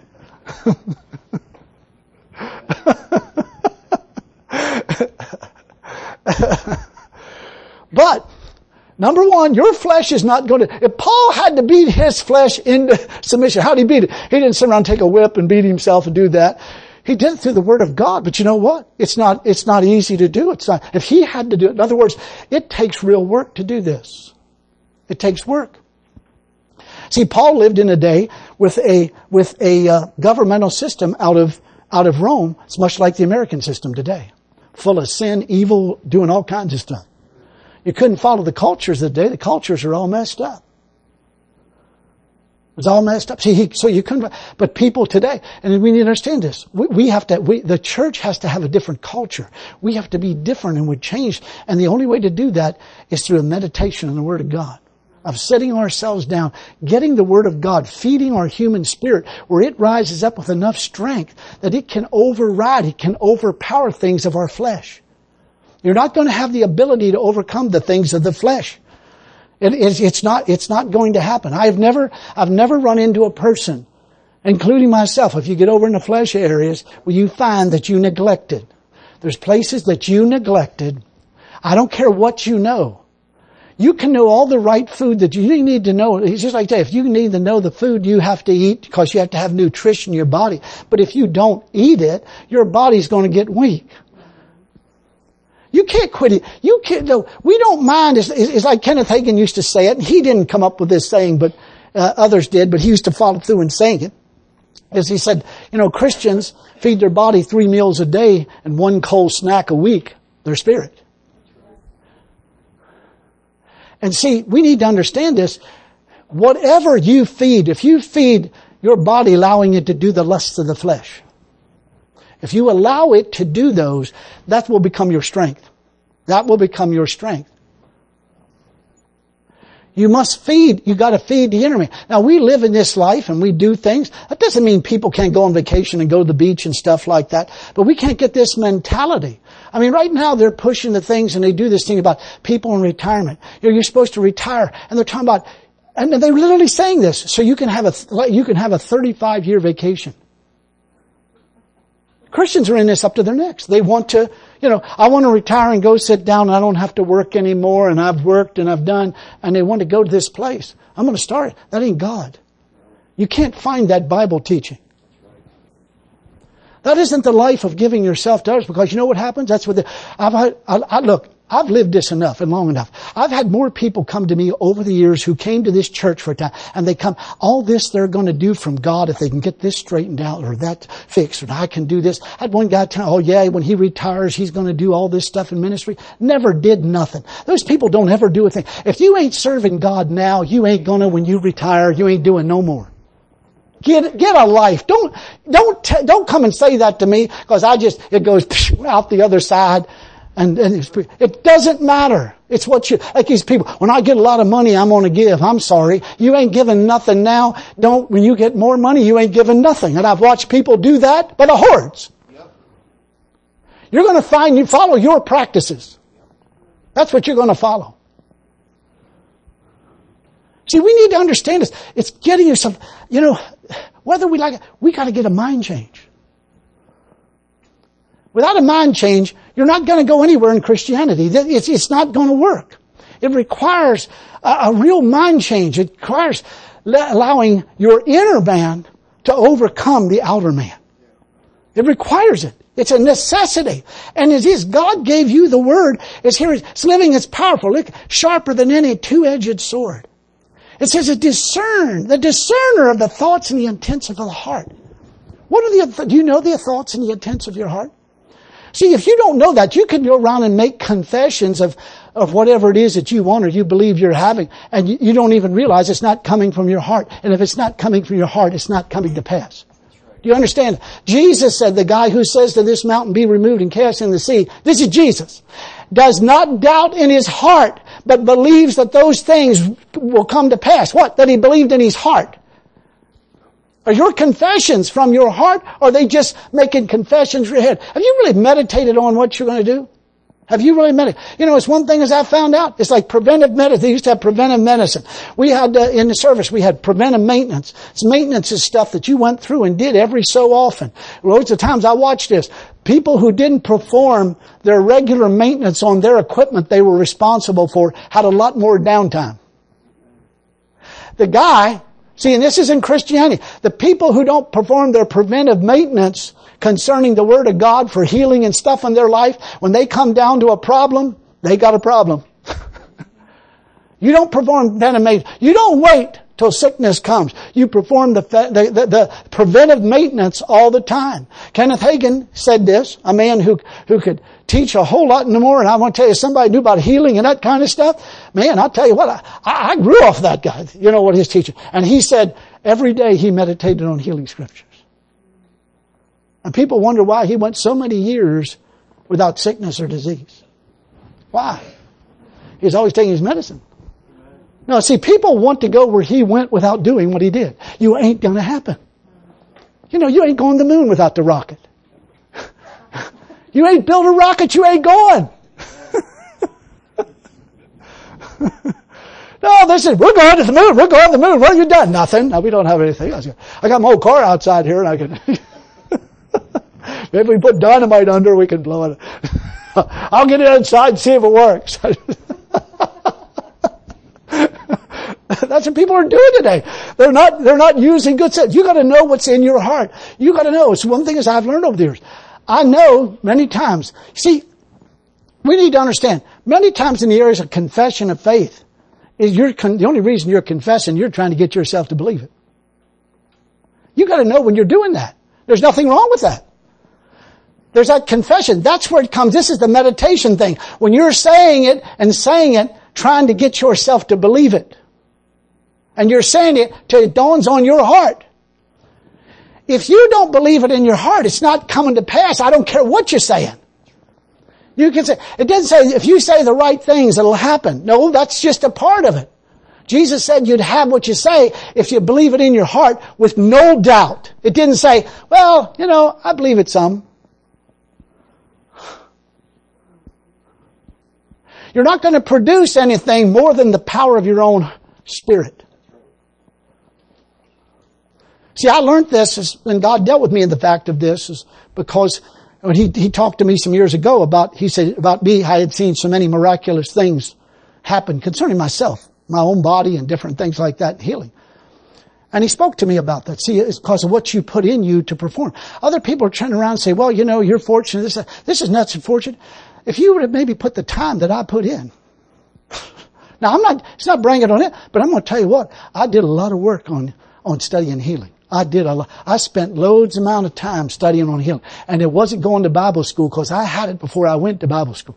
But, number one, your flesh is not going to... If Paul had to beat his flesh into submission, how did he beat it? He didn't sit around and take a whip and beat himself and do that. He did it through the Word of God. But you know what? It's not, it's not easy to do. It's not, if he had to do it, in other words, it takes real work to do this. It takes work. See, Paul lived in a day with a, with a uh, governmental system out of, out of Rome. It's much like the American system today. Full of sin, evil, doing all kinds of stuff. You couldn't follow the cultures of the day. The cultures are all messed up. It was all messed up. See, he, so you couldn't, but people today, and we need to understand this. We, we have to, we, the church has to have a different culture. We have to be different and we change. And the only way to do that is through a meditation on the Word of God. Of setting ourselves down, getting the Word of God, feeding our human spirit, where it rises up with enough strength that it can override, it can overpower things of our flesh. You're not going to have the ability to overcome the things of the flesh. It, it's, it's not, it's not going to happen. I've never, I've never run into a person, including myself, if you get over in the flesh areas, where you find that you neglected. There's places that you neglected. I don't care what you know. You can know all the right food that you need to know. It's just like that. If you need to know the food you have to eat because you have to have nutrition in your body. But if you don't eat it, your body's going to get weak. You can't quit it. You can't, no, we don't mind. It's, it's like Kenneth Hagin used to say it. And he didn't come up with this saying, but uh, others did. But he used to follow through in saying it. As he said, you know, Christians feed their body three meals a day and one cold snack a week, their spirit. And see, we need to understand this. Whatever you feed, if you feed your body allowing it to do the lusts of the flesh, if you allow it to do those, that will become your strength. That will become your strength. You must feed. You got to feed the inner man. Now we live in this life and we do things. That doesn't mean people can't go on vacation and go to the beach and stuff like that. But we can't get this mentality. I mean, right now they're pushing the things and they do this thing about people in retirement. You know, you're supposed to retire, and they're talking about, and they're literally saying this. So you can have a you can have a thirty-five year vacation. Christians are in this up to their necks. They want to, you know, I want to retire and go sit down and I don't have to work anymore and I've worked and I've done, and they want to go to this place. I'm going to start it. That ain't God. You can't find that Bible teaching. That isn't the life of giving yourself to others, because you know what happens? That's what the, I've had, I, I, look, I've lived this enough and long enough. I've had more people come to me over the years who came to this church for a time, and they come, all this they're going to do from God if they can get this straightened out or that fixed, or I can do this. I had one guy tell, oh yeah, when he retires, he's going to do all this stuff in ministry. Never did nothing. Those people don't ever do a thing. If you ain't serving God now, you ain't going to, when you retire, you ain't doing no more. Get, get a life. Don't, don't, t- don't come and say that to me, because I just, it goes out the other side. And, and it's, it doesn't matter. It's what you, like these people, when I get a lot of money, I'm going to give. I'm sorry. You ain't giving nothing now. Don't, when you get more money, you ain't giving nothing. And I've watched people do that by the hordes. Yep. You're going to find, you follow your practices. That's what you're going to follow. See, we need to understand this. It's getting yourself, you know, whether we like it, we got to get a mind change. Without a mind change, you're not going to go anywhere in Christianity. It's, it's not going to work. It requires a, a real mind change. It requires allowing your inner man to overcome the outer man. It requires it. It's a necessity. And it is, God gave you the Word. It's here. It's living. It's powerful. Look, sharper than any two-edged sword. It says a discern, the discerner of the thoughts and the intents of the heart. What are the, do you know the thoughts and the intents of your heart? See, if you don't know that, you can go around and make confessions of, of whatever it is that you want or you believe you're having, and you, you don't even realize it's not coming from your heart. And if it's not coming from your heart, it's not coming to pass. Do you understand? Jesus said, the guy who says to this mountain, be removed and cast in the sea, this is Jesus, does not doubt in his heart, but believes that those things will come to pass. What? That he believed in his heart. Are your confessions from your heart, or are they just making confessions in your head? Have you really meditated on what you're going to do? Have you really met it? You know, it's one thing as I found out. It's like preventive medicine. They used to have preventive medicine. We had, uh, in the service, we had preventive maintenance. It's maintenance is stuff that you went through and did every so often. Loads of times I watched this. People who didn't perform their regular maintenance on their equipment they were responsible for had a lot more downtime. The guy, see, and this is in Christianity, the people who don't perform their preventive maintenance concerning the Word of God for healing and stuff in their life, when they come down to a problem, they got a problem. You don't perform preventive maintenance. You don't wait till sickness comes. You perform the, the, the, the preventive maintenance all the time. Kenneth Hagin said this, a man who, who could teach a whole lot more, and I want to tell you, somebody knew about healing and that kind of stuff. Man, I'll tell you what, I, I grew off that guy, you know what he's teaching. And he said every day he meditated on healing scriptures. And people wonder why he went so many years without sickness or disease. Why? He was always taking his medicine. No, see, people want to go where he went without doing what he did. You ain't going to happen. You know, you ain't going to the moon without the rocket. You ain't built a rocket, you ain't going. No, they said, we're going to the moon, we're going to the moon. What have you done? Nothing. No, we don't have anything. I got my old car outside here and I can... If we put dynamite under, we can blow it. I'll get it inside and see if it works. That's what people are doing today. They're not, they're not using good sense. You gotta know what's in your heart. You gotta know. It's one thing as I've learned over the years. I know many times. See, we need to understand, many times in the areas of confession of faith, is you're con- the only reason you're confessing, you're trying to get yourself to believe it. You gotta know when you're doing that. There's nothing wrong with that. There's that confession. That's where it comes. This is the meditation thing. When you're saying it and saying it, trying to get yourself to believe it. And you're saying it till it dawns on your heart. If you don't believe it in your heart, it's not coming to pass. I don't care what you're saying. You can say, it doesn't say if you say the right things, it'll happen. No, that's just a part of it. Jesus said you'd have what you say if you believe it in your heart with no doubt. It didn't say, well, you know, I believe it some. You're not going to produce anything more than the power of your own spirit. See, I learned this as, and God dealt with me in the fact of this is because when he, he talked to me some years ago about, he said about me, I had seen so many miraculous things happen concerning myself, my own body and different things like that, healing. And he spoke to me about that. See, it's because of what you put in you to perform. Other people are turning around and say, well, you know, you're fortunate. This, this is not so fortunate. If you would have maybe put the time that I put in. Now, I'm not, it's not bringing it on it, but I'm going to tell you what, I did a lot of work on, on studying healing. I did a lot. I spent loads amount of time studying on healing. And it wasn't going to Bible school because I had it before I went to Bible school.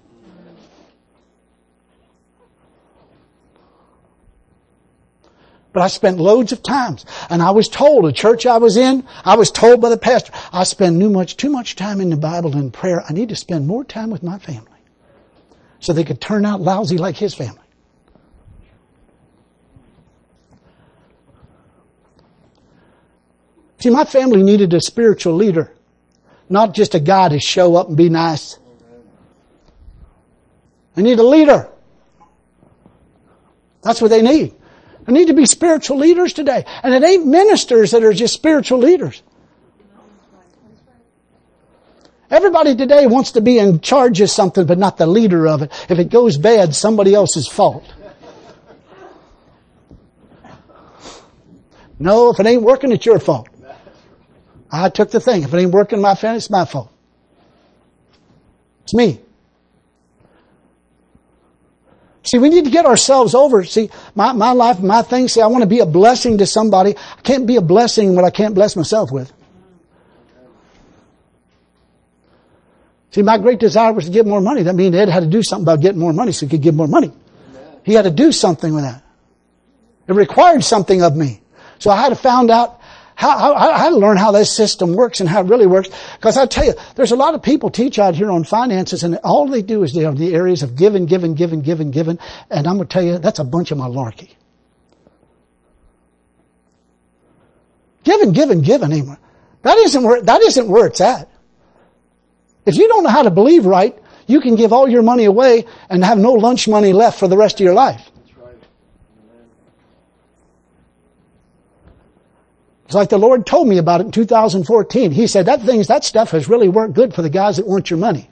But I spent loads of times. And I was told, the church I was in, I was told by the pastor, I spend too much, too much time in the Bible and prayer. I need to spend more time with my family. So they could turn out lousy like his family. See, my family needed a spiritual leader. Not just a guy to show up and be nice. They need a leader. That's what they need. There need to be spiritual leaders today. And it ain't ministers that are just spiritual leaders. Everybody today wants to be in charge of something, but not the leader of it. If it goes bad, somebody else's fault. No, if it ain't working, it's your fault. I took the thing. If it ain't working in my family, it's my fault. It's me. See, we need to get ourselves over. See, my, my life, my thing, see, I want to be a blessing to somebody. I can't be a blessing what I can't bless myself with. See, my great desire was to get more money. That means Ed had to do something about getting more money so he could give more money. He had to do something with that. It required something of me. So I had to find out how, how I had to learn how this system works and how it really works. Because I tell you, there's a lot of people teach out here on finances, and all they do is they are the areas of giving, giving, giving, giving, giving. And I'm going to tell you, that's a bunch of malarkey. Giving, giving, giving. Anymore. That isn't where that isn't where it's at. If you don't know how to believe right, you can give all your money away and have no lunch money left for the rest of your life. That's right. Amen. It's like the Lord told me about it in two thousand fourteen. He said, that things, that stuff has really worked good for the guys that want your money.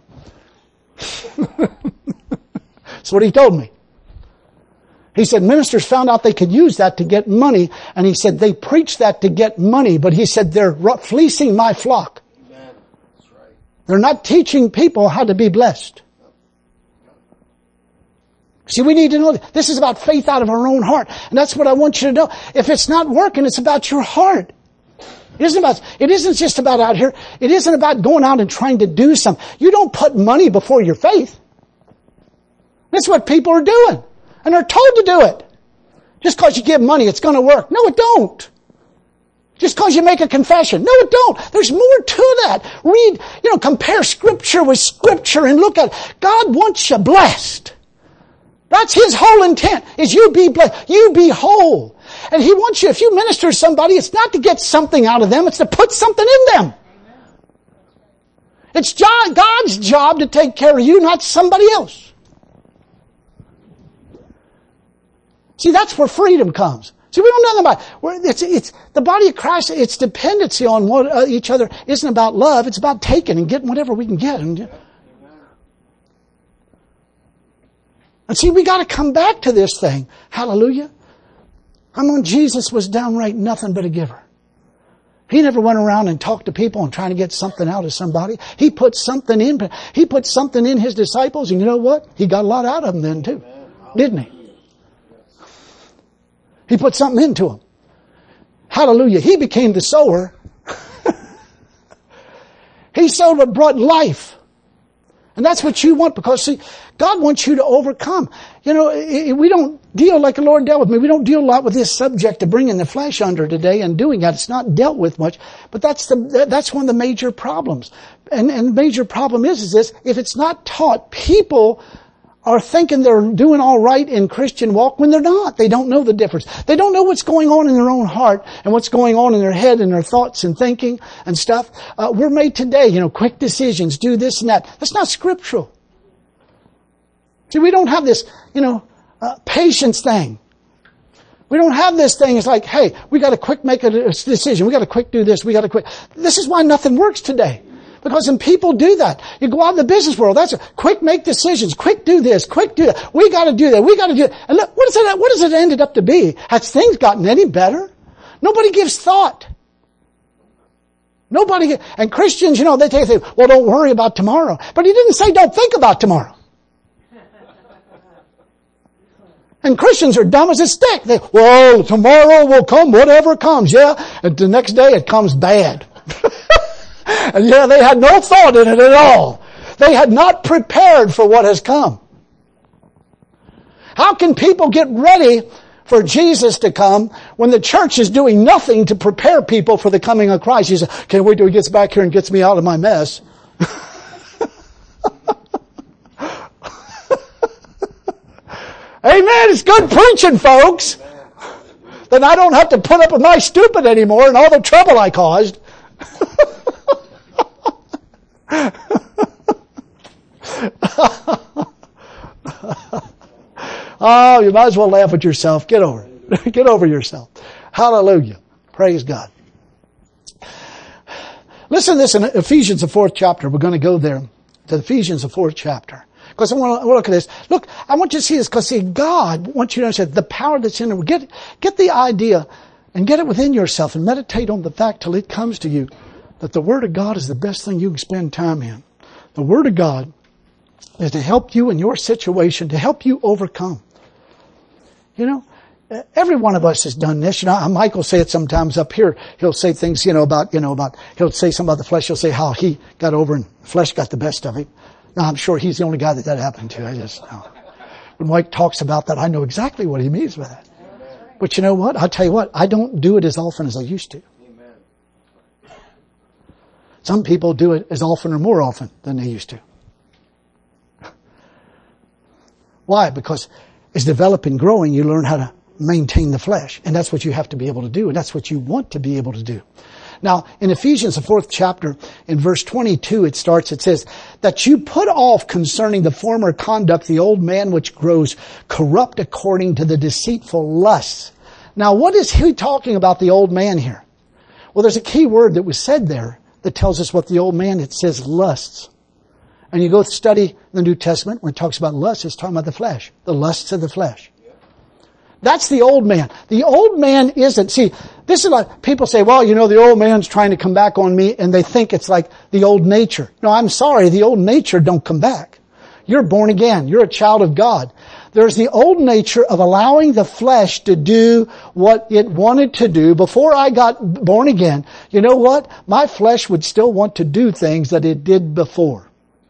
That's what He told me. He said ministers found out they could use that to get money, and He said they preach that to get money, but He said they're fleecing my flock. Amen. That's right. They're not teaching people how to be blessed. See, we need to know that. This is about faith out of our own heart. And that's what I want you to know. If it's not working, it's about your heart. It isn't about, it isn't just about out here. It isn't about going out and trying to do something. You don't put money before your faith. That's what people are doing. And they're told to do it. Just because you give money, it's going to work. No, it don't. Just because you make a confession. No, it don't. There's more to that. Read, you know, compare Scripture with Scripture and look at it. God wants you blessed. That's His whole intent, is you be blessed. You be whole. And He wants you, if you minister to somebody, it's not to get something out of them, it's to put something in them. It's God's job to take care of you, not somebody else. See, that's where freedom comes. See, we don't know about it. It's, it's, the body of Christ, its dependency on one, uh, each other isn't about love. It's about taking and getting whatever we can get. And, and see, we got to come back to this thing. Hallelujah. I mean, Jesus was downright nothing but a giver. He never went around and talked to people and trying to get something out of somebody. He put something in. He put something in His disciples, and you know what? He got a lot out of them then too, didn't He? He put something into them. Hallelujah. He became the sower. He sowed what brought life. And that's what you want, because see, God wants you to overcome. You know, we don't deal like the Lord dealt with me. We don't deal a lot with this subject of bringing the flesh under today and doing that. It's not dealt with much, but that's the, that's one of the major problems. And, and the major problem is, is this, if it's not taught, people are thinking they're doing all right in Christian walk when they're not. They don't know the difference. They don't know what's going on in their own heart and what's going on in their head and their thoughts and thinking and stuff. Uh, we're made today, you know, quick decisions, do this and that. That's not scriptural. See, we don't have this, you know, uh, patience thing. We don't have this thing. It's like, hey, we got to quick make a decision. We got to quick do this. We got to quick. This is why nothing works today. Because when people do that, you go out in the business world, that's a quick make decisions, quick do this, quick do that. We gotta do that, we gotta do that. And look, what is it, what has it ended up to be? Has things gotten any better? Nobody gives thought. Nobody, and Christians, you know, they say, well, don't worry about tomorrow. But He didn't say don't think about tomorrow. And Christians are dumb as a stick. They, well, tomorrow will come, whatever comes, yeah. And the next day it comes bad. And yeah, they had no thought in it at all. They had not prepared for what has come. How can people get ready for Jesus to come when the church is doing nothing to prepare people for the coming of Christ? You say, can't wait till He gets back here and gets me out of my mess. Amen. It's good preaching, folks. Then I don't have to put up with my stupid anymore and all the trouble I caused. Oh, you might as well laugh at yourself. Get over it. Get over yourself. Hallelujah. Praise God. Listen to this in Ephesians, the fourth chapter. We're going to go there to Ephesians, the fourth chapter. Because I want to look at this. Look, I want you to see this because see, God wants you to understand the power that's in it. Get, get the idea and get it within yourself and meditate on the fact till it comes to you that the Word of God is the best thing you can spend time in. The Word of God is to help you in your situation, to help you overcome. You know, every one of us has done this. You know, Mike will say it sometimes up here. He'll say things, you know, about, you know, about, he'll say something about the flesh. He'll say how he got over and the flesh got the best of him. Now, I'm sure he's the only guy that that happened to. I just know. When Mike talks about that, I know exactly what he means by that. But you know what? I'll tell you what, I don't do it as often as I used to. Some people do it as often or more often than they used to. Why? Because as developing, growing, you learn how to maintain the flesh. And that's what you have to be able to do. And that's what you want to be able to do. Now, in Ephesians, the fourth chapter, in verse twenty-two, it starts, it says, that you put off concerning the former conduct the old man which grows corrupt according to the deceitful lusts. Now, what is he talking about, the old man here? Well, there's a key word that was said there that tells us what the old man, it says lusts. And you go study the New Testament, when it talks about lust, it's talking about the flesh, the lusts of the flesh. That's the old man. The old man isn't. See, this is like people say, well, you know, the old man's trying to come back on me, and they think it's like the old nature. No, I'm sorry, the old nature don't come back. You're born again. You're a child of God. There's the old nature of allowing the flesh to do what it wanted to do. Before I got born again, you know what? My flesh would still want to do things that it did before.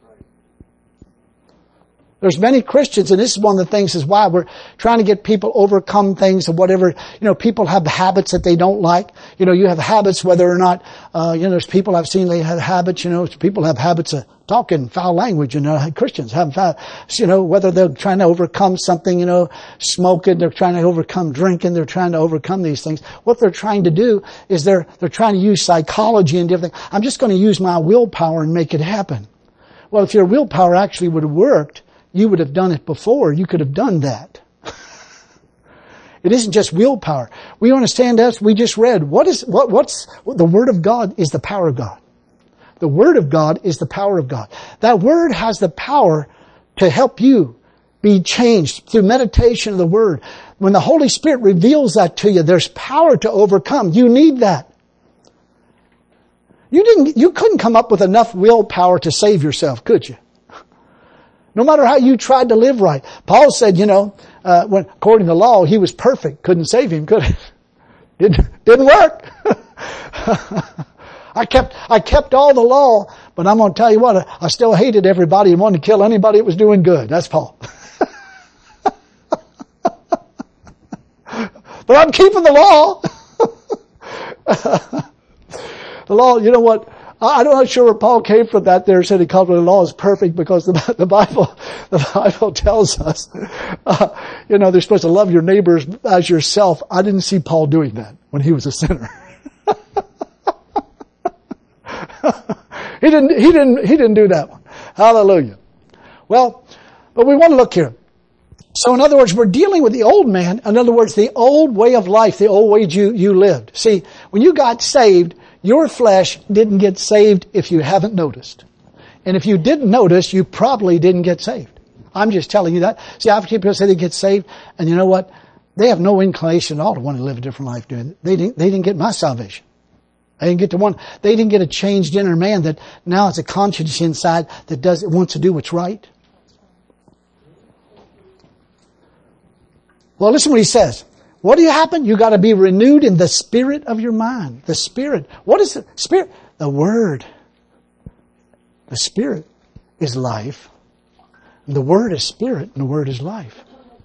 There's many Christians, and this is one of the things is why we're trying to get people overcome things or whatever. You know, people have habits that they don't like. You know, you have habits whether or not, uh, you know, there's people I've seen, they have habits, you know, people have habits of talking foul language, you know, Christians have foul, you know, whether they're trying to overcome something, you know, smoking, they're trying to overcome drinking, they're trying to overcome these things. What they're trying to do is they're, they're trying to use psychology and different things. I'm just going to use my willpower and make it happen. Well, if your willpower actually would have worked, you would have done it before. You could have done that. It isn't just willpower. We understand that we just read. What is, what, what's, the Word of God is the power of God. The Word of God is the power of God. That Word has the power to help you be changed through meditation of the Word. When the Holy Spirit reveals that to you, there's power to overcome. You need that. You didn't, you couldn't come up with enough willpower to save yourself, could you? No matter how you tried to live right. Paul said, you know, uh, when, according to law, he was perfect. Couldn't save him, could it? Didn't, didn't work. I kept, I kept all the law, but I'm going to tell you what, I still hated everybody and wanted to kill anybody that was doing good. That's Paul. But I'm keeping the law. The law, you know what? I'm not sure where Paul came from that there, said he called the law is perfect because the, the Bible, the Bible tells us, uh, you know, they're supposed to love your neighbors as yourself. I didn't see Paul doing that when he was a sinner. he didn't, he didn't, he didn't do that one. Hallelujah. Well, but we want to look here. So in other words, we're dealing with the old man. In other words, the old way of life, the old way you, you lived. See, when you got saved, your flesh didn't get saved if you haven't noticed. And if you didn't notice, you probably didn't get saved. I'm just telling you that. See, I've people say they get saved, and you know what? They have no inclination at all to want to live a different life doing it. They didn't, they didn't get my salvation. They didn't get to one, they didn't get a changed inner man that now has a conscience inside that does, it wants to do what's right. Well, listen what he says. What do you happen? You got to be renewed in the spirit of your mind. The spirit. What is the spirit? The Word. The Spirit is life. And the Word is spirit, and the Word is life.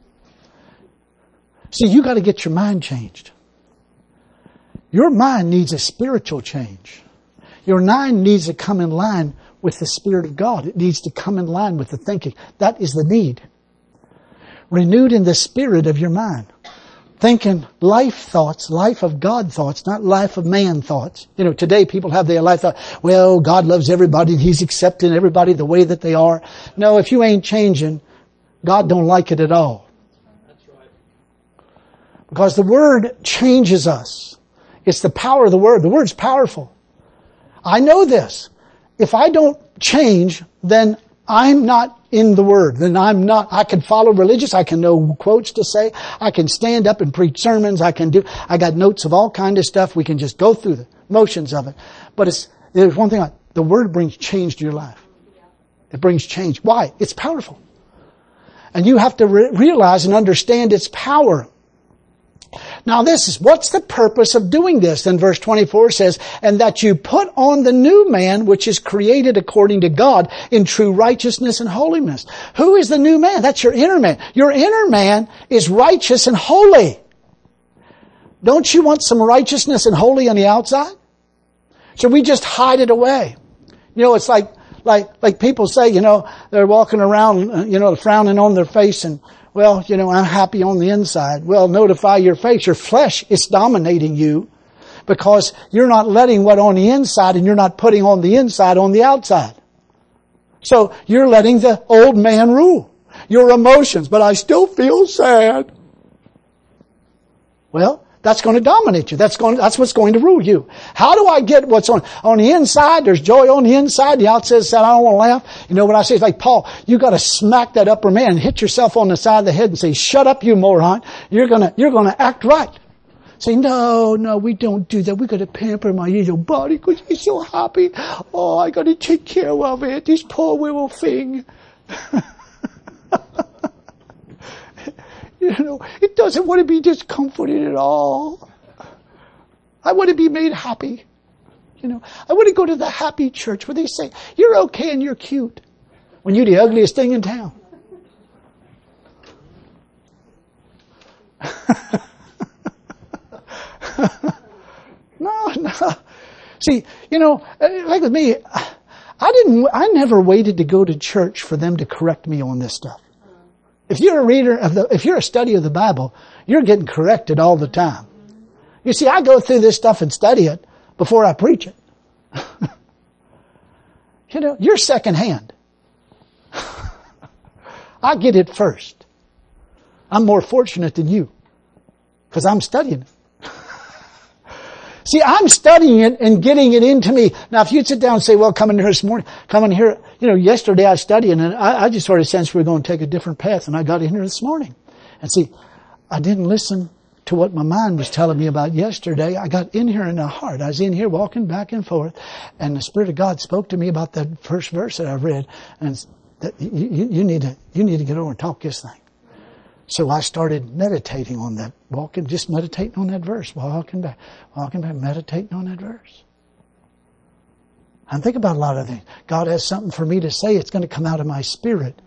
See, you got to get your mind changed. Your mind needs a spiritual change. Your mind needs to come in line with the Spirit of God. It needs to come in line with the thinking. That is the need. Renewed in the spirit of your mind. Thinking life thoughts, life of God thoughts, not life of man thoughts. You know, today people have their life thought, well, God loves everybody and He's accepting everybody the way that they are. No, if you ain't changing, God don't like it at all. That's right. Because the Word changes us. It's the power of the Word. The Word's powerful. I know this. If I don't change, then I'm not in the Word. Then I'm not, I can follow religious. I can know quotes to say. I can stand up and preach sermons. I can do, I got notes of all kind of stuff. We can just go through the motions of it. But it's, there's one thing, the Word brings change to your life. It brings change. Why? It's powerful. And you have to re- realize and understand its power. Now this is, what's the purpose of doing this? Then verse twenty-four says, and that you put on the new man, which is created according to God in true righteousness and holiness. Who is the new man? That's your inner man. Your inner man is righteous and holy. Don't you want some righteousness and holy on the outside? Should we just hide it away? You know, it's like, like, like people say, you know, they're walking around, you know, frowning on their face and, well, you know, I'm happy on the inside. Well, notify your face. Your flesh is dominating you Because you're not letting what on the inside and you're not putting on the inside on the outside. So you're letting the old man rule your emotions. But I still feel sad. Well, that's going to dominate you. That's going, that's what's going to rule you. How do I get what's on, on the inside? There's joy on the inside. The outside said, I don't want to laugh. You know what I say? It's like, Paul, you got to smack that upper man and hit yourself on the side of the head and say, shut up, you moron. You're going to, you're going to act right. Say, no, no, we don't do that. We got to pamper my little body because he's so happy. Oh, I got to take care of it. This poor little thing. You know, it doesn't want to be just comforted at all. I want to be made happy. You know, I want to go to the happy church where they say, you're okay and you're cute when you're the ugliest thing in town. No, no. See, you know, like with me, I didn't, I never waited to go to church for them to correct me on this stuff. If you're a reader of the, if you're a study of the Bible, you're getting corrected all the time. You see, I go through this stuff and study it before I preach it. You know, you're secondhand. I get it first. I'm more fortunate than you because I'm studying it. See, I'm studying it and getting it into me. Now, if you'd sit down and say, well, come in here this morning, come in here. You know, yesterday I studied and I, I just sort of sensed we were going to take a different path and I got in here this morning. And see, I didn't listen to what my mind was telling me about yesterday. I got in here in the heart. I was in here walking back and forth and the Spirit of God spoke to me about that first verse that I read. And that you, you, you need to, you need to get over and talk this thing. So I started meditating on that, walking, just meditating on that verse, walking back, walking back, meditating on that verse. I think about a lot of things. God has something for me to say. It's going to come out of my spirit.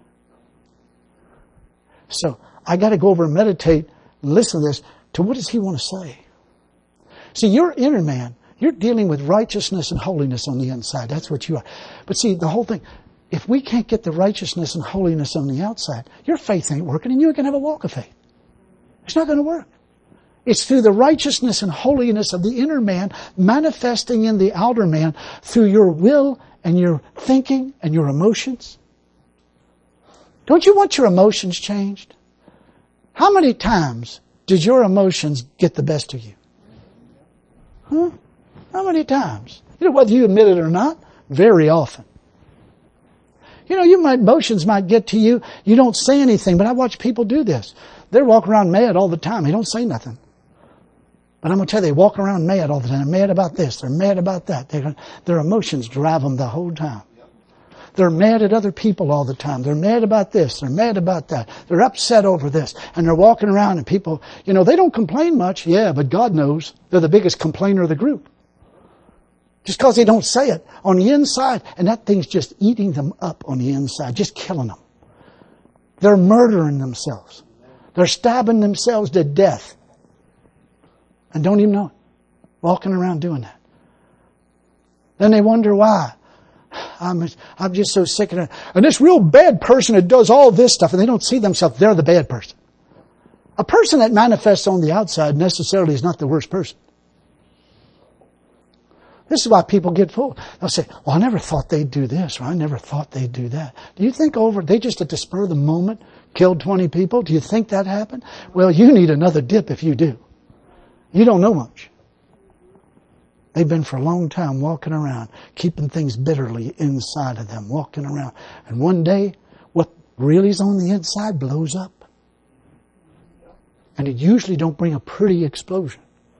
So I got to go over and meditate and listen to this. To what does He want to say? See, your inner man, you're dealing with righteousness and holiness on the inside. That's what you are. But see, the whole thing, if we can't get the righteousness and holiness on the outside, your faith ain't working and you ain't going to have a walk of faith. It's not going to work. It's through the righteousness and holiness of the inner man manifesting in the outer man through your will and your thinking and your emotions. Don't you want your emotions changed? How many times did your emotions get the best of you? Huh? How many times? You know, whether you admit it or not, very often. You know, you might, emotions might get to you. You don't say anything, but I watch people do this. They walk around mad all the time. They don't say nothing. But I'm going to tell you, they walk around mad all the time. They're mad about this. They're mad about that. They're, their emotions drive them the whole time. They're mad at other people all the time. They're mad about this. They're mad about that. They're upset over this. And they're walking around and people, you know, they don't complain much. Yeah, but God knows they're the biggest complainer of the group. Just because they don't say it on the inside. And that thing's just eating them up on the inside. Just killing them. They're murdering themselves. They're stabbing themselves to death. And don't even know it. Walking around doing that. Then they wonder why. I'm, I'm just so sick of it. And this real bad person that does all this stuff and they don't see themselves, they're the bad person. A person that manifests on the outside necessarily is not the worst person. This is why people get fooled. They'll say, well, I never thought they'd do this, or I never thought they'd do that. Do you think over, they just at the spur of the moment killed twenty people? Do you think that happened? Well, you need another dip if you do. You don't know much. They've been for a long time walking around, keeping things bitterly inside of them, walking around. And one day, what really is on the inside blows up. And it usually don't bring a pretty explosion.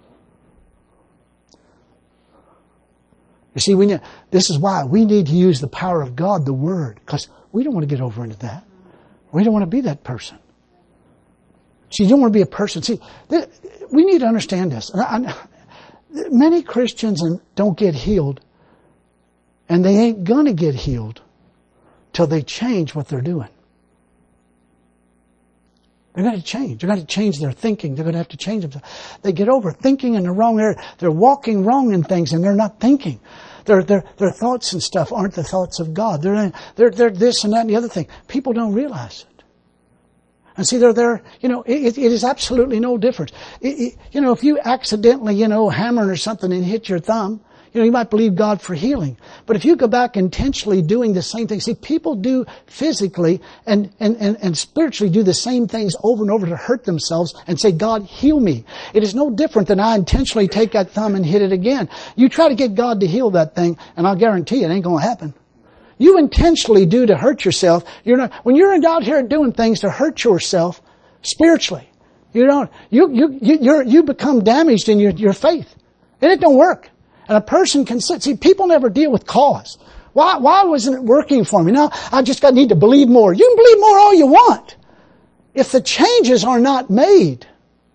You see, we need, this is why we need to use the power of God, the Word, because we don't want to get over into that. We don't want to be that person. See, you don't want to be a person. See, th- we need to understand this. I, I, many Christians don't get healed, and they ain't going to get healed till they change what they're doing. They're going to change. They're going to change their thinking. They're going to have to change themselves. They get over thinking in the wrong area. They're walking wrong in things, and they're not thinking. Their their their thoughts and stuff aren't the thoughts of God. They're they're they're this and that and the other thing. People don't realize it. And see, they're there, you know, it, it is absolutely no difference. It, it, you know, if you accidentally, you know, hammer or something and hit your thumb, you know, you might believe God for healing. But if you go back intentionally doing the same thing, see, people do physically and, and, and, and spiritually do the same things over and over to hurt themselves and say, God, heal me. It is no different than I intentionally take that thumb and hit it again. You try to get God to heal that thing, and I'll guarantee it ain't going to happen. You intentionally do to hurt yourself. You're not, when you're out here doing things to hurt yourself spiritually, you don't, you, you, you, you're, you become damaged in your, your faith. And it don't work. And a person can sit, see, people never deal with cause. Why, why wasn't it working for me? Now, I just got, need to believe more. You can believe more all you want. If the changes are not made.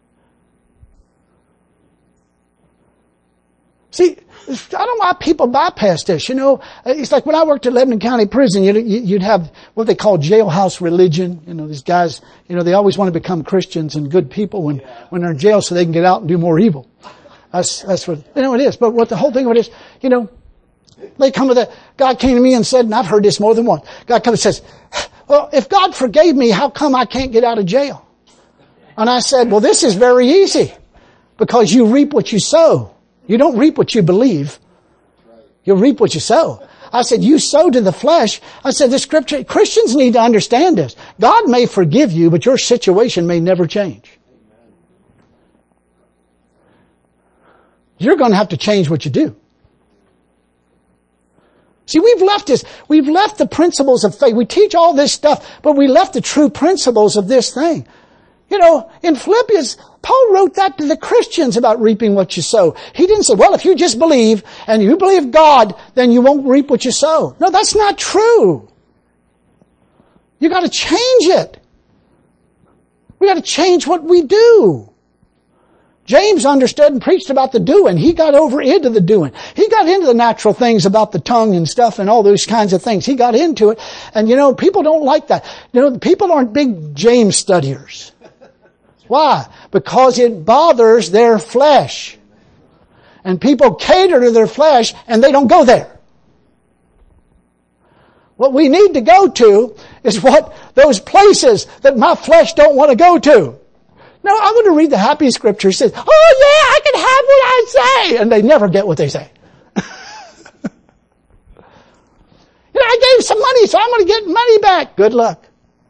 See, I don't know why people bypass this. You know, it's like when I worked at Lebanon County Prison, you'd, you'd have what they call jailhouse religion. You know, these guys, you know, they always want to become Christians and good people when, when they're in jail so they can get out and do more evil. That's, that's what, you know, it is. But what the whole thing of it is, you know, they come with a, God came to me and said, and I've heard this more than once. God comes and says, well, if God forgave me, how come I can't get out of jail? And I said, well, this is very easy because you reap what you sow. You don't reap what you believe. You reap what you sow. I said, you sow to the flesh. I said, the scripture, Christians need to understand this. God may forgive you, but your situation may never change. You're going to have to change what you do. See, we've left this, we've left the principles of faith. We teach all this stuff, but we left the true principles of this thing. You know, in Philippians, Paul wrote that to the Christians about reaping what you sow. He didn't say, well, if you just believe and you believe God, then you won't reap what you sow. No, that's not true. You got to change it. We got to change what we do. James understood and preached about the doing. He got over into the doing. He got into the natural things about the tongue and stuff and all those kinds of things. He got into it. And you know, people don't like that. You know, people aren't big James studiers. Why? Because it bothers their flesh. And people cater to their flesh and they don't go there. What we need to go to is what those places that my flesh don't want to go to. No, I'm going to read the happy scripture. It says, oh yeah, I can have what I say. And they never get what they say. You know, I gave some money, so I'm going to get money back. Good luck.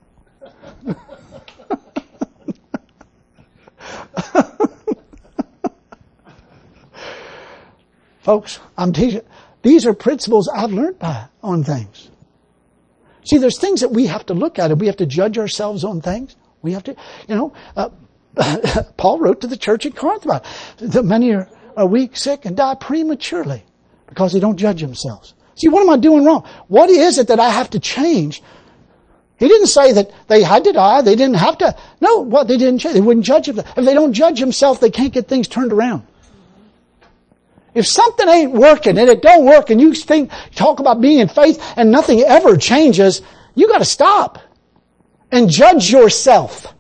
Folks, I'm teaching. These are principles I've learned by on things. See, there's things that we have to look at, and we have to judge ourselves on things. We have to, you know, uh, Paul wrote to the church at Corinth about that many are, are weak, sick, and die prematurely because they don't judge themselves. See, what am I doing wrong? What is it that I have to change? He didn't say that they had to die. They didn't have to. No, what they didn't change. They wouldn't judge themselves. If they don't judge themselves, they can't get things turned around. If something ain't working and it don't work and you think, talk about being in faith and nothing ever changes, you got to stop and judge yourself.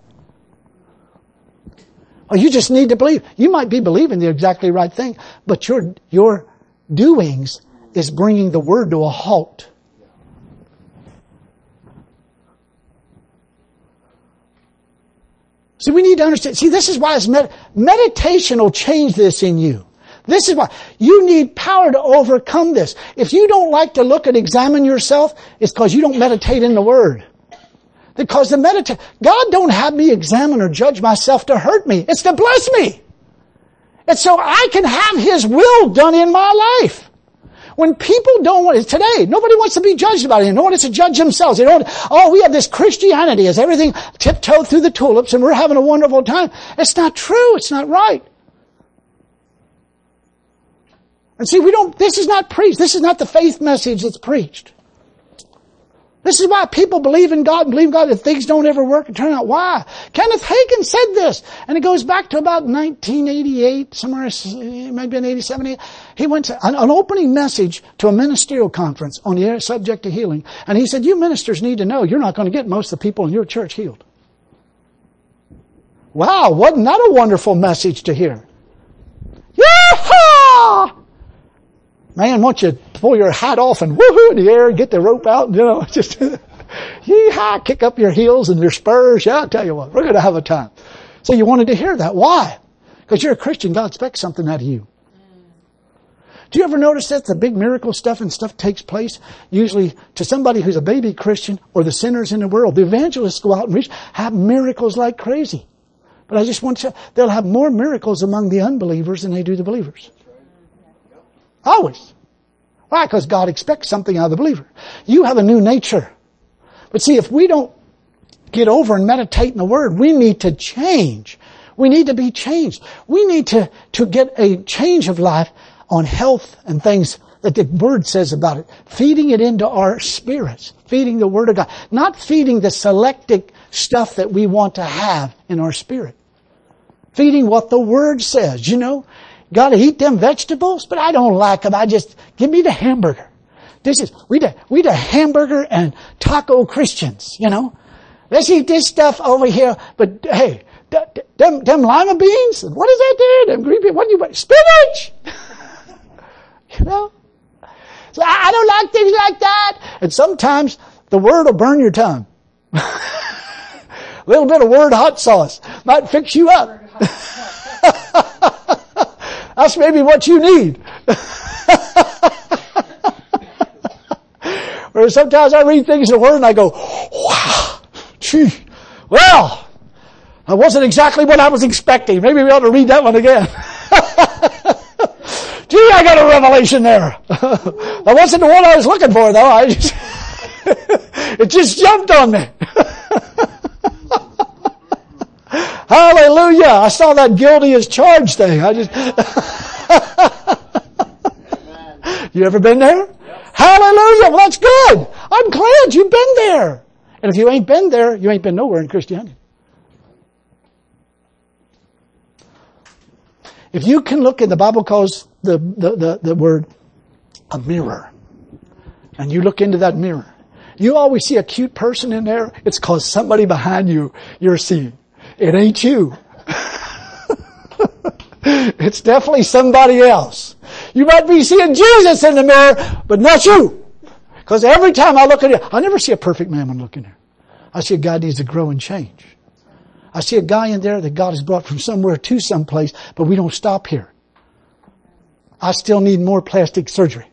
Or you just need to believe. You might be believing the exactly right thing, but your, your doings is bringing the word to a halt. See, we need to understand. See, this is why it's med- meditation will change this in you. This is why you need power to overcome this. If you don't like to look and examine yourself, it's because you don't meditate in the Word. Because the meditate, God don't have me examine or judge myself to hurt me. It's to bless me. It's so I can have His will done in my life. When people don't want it today, nobody wants to be judged about it. No one wants to judge themselves. They don't, oh, we have this Christianity as everything tiptoed through the tulips and we're having a wonderful time. It's not true. It's not right. And see, we don't, this is not preached. This is not the faith message that's preached. This is why people believe in God and believe in God that things don't ever work and turn out. Why? Kenneth Hagin said this. And it goes back to about nineteen eighty-eight, somewhere, maybe in eighty-seven, eighty-eight. He went to an, an opening message to a ministerial conference on the subject of healing. And he said, you ministers need to know you're not going to get most of the people in your church healed. Wow, wasn't that a wonderful message to hear? Yee-haw! Man, why don't you pull your hat off and woohoo in the air and get the rope out, you know, just, yeehaw, ah, kick up your heels and your spurs. Yeah, I'll tell you what, we're going to have a time. So you wanted to hear that. Why? Because you're a Christian. God expects something out of you. Do you ever notice that the big miracle stuff and stuff takes place usually to somebody who's a baby Christian or the sinners in the world? The evangelists go out and reach, have miracles like crazy. But I just want to, they'll have more miracles among the unbelievers than they do the believers. Always. Why? Because God expects something out of the believer. You have a new nature. But see, if we don't get over and meditate in the Word, we need to change. We need to be changed. We need to, to get a change of life on health and things that the Word says about it. Feeding it into our spirits. Feeding the Word of God. Not feeding the selected stuff that we want to have in our spirit. Feeding what the Word says. You know, gotta eat them vegetables, but I don't like them. I just, give me the hamburger. This is, we the, we the hamburger and taco Christians, you know. Let's eat this stuff over here, but hey, them, them lima beans, what is that there? Them green beans, what do you, spinach! You know? So I don't like things like that. And sometimes the Word will burn your tongue. A little bit of Word hot sauce might fix you up. That's maybe what you need. Whereas sometimes I read things in the Word and I go, wow, gee, well, that wasn't exactly what I was expecting. Maybe we ought to read that one again. Gee, I got a revelation there. That wasn't the one I was looking for, though. I just it just jumped on me. Hallelujah. I saw that guilty as charged thing. I just You ever been there? Hallelujah. Well, that's good. I'm glad you've been there. And if you ain't been there, you ain't been nowhere in Christianity. If you can look, and the Bible calls the, the, the, the word a mirror, and you look into that mirror, you always see a cute person in there. It's because somebody behind you you're seeing. It ain't you. It's definitely somebody else. You might be seeing Jesus in the mirror, but not you. Because every time I look at it, I never see a perfect man when I look in there. I see a guy that needs to grow and change. I see a guy in there that God has brought from somewhere to someplace, but we don't stop here. I still need more plastic surgery.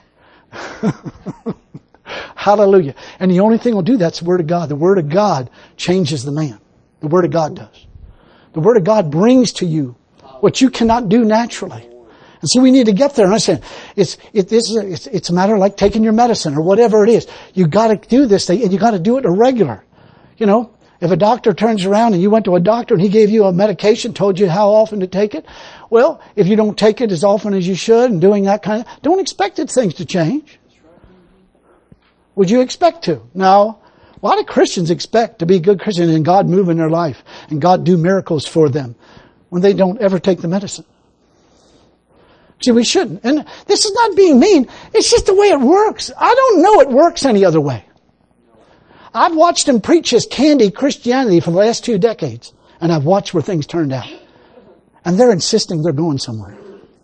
Hallelujah. And the only thing will do that's the Word of God. The Word of God changes the man. The Word of God does. The Word of God brings to you what you cannot do naturally. And so we need to get there. And I said, it's, it, this is a, it's, it's a matter of like taking your medicine or whatever it is. You gotta do this thing and you gotta do it irregular. You know, if a doctor turns around and you went to a doctor and he gave you a medication, told you how often to take it, well, if you don't take it as often as you should and doing that kind of, don't expect things to change. Would you expect to? No. A lot of Christians expect to be good Christians and God move in their life and God do miracles for them when they don't ever take the medicine. See, we shouldn't. And this is not being mean. It's just the way it works. I don't know it works any other way. I've watched them preach as candy Christianity for the last two decades. And I've watched where things turned out. And they're insisting they're going somewhere.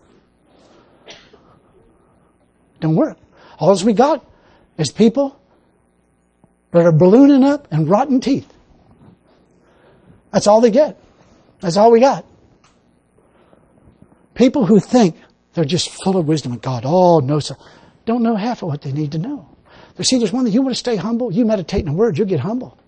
Don't work. All we got is people that are ballooning up and rotten teeth. That's all they get. That's all we got. People who think they're just full of wisdom and God, oh, no, sir, don't know half of what they need to know. But see, there's one thing, you want to stay humble, you meditate in the Word, you'll get humble.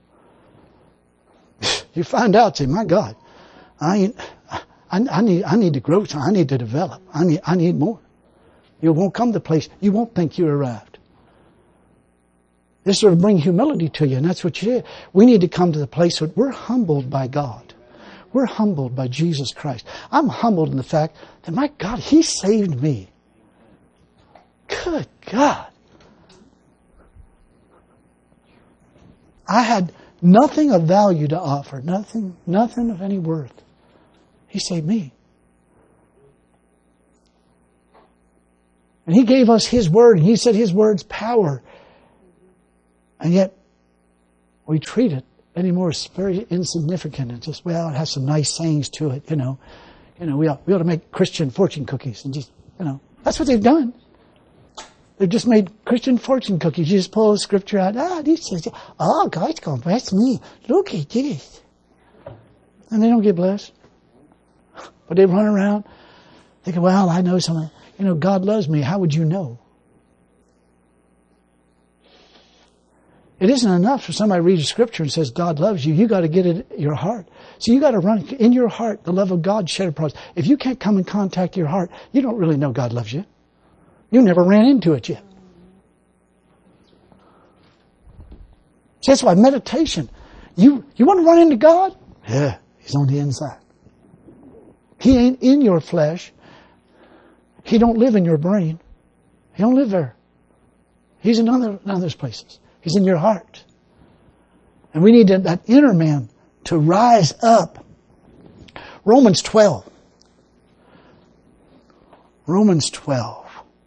You find out, say, my God, I, I, I need, I need to grow, so I need to develop. I need, I need more. You won't come to the place, you won't think you arrived. This will bring humility to you, and that's what you did. We need to come to the place where we're humbled by God. We're humbled by Jesus Christ. I'm humbled in the fact that, my God, He saved me. Good God. I had nothing of value to offer. Nothing, nothing of any worth. He saved me. And He gave us His Word, and He said His Word's power. And yet, we treat it anymore as very insignificant. It's just, well, it has some nice sayings to it, you know. You know, we ought, we ought to make Christian fortune cookies and just, you know, that's what they've done. They've just made Christian fortune cookies. You just pull the scripture out. Ah, this is, oh, God's going to bless me. Look at this. And they don't get blessed. But they run around thinking, well, I know something. You know, God loves me. How would you know? It isn't enough for somebody to read a scripture and says God loves you. You got to get it in your heart. So you got to run in your heart the love of God shed abroad. If you can't come in contact with your heart, you don't really know God loves you. You never ran into it yet. See, that's why meditation. You you want to run into God? Yeah, He's on the inside. He ain't in your flesh. He don't live in your brain. He don't live there. He's in other, in other places. He's in your heart. And we need to, that inner man to rise up. Romans twelve. Romans twelve.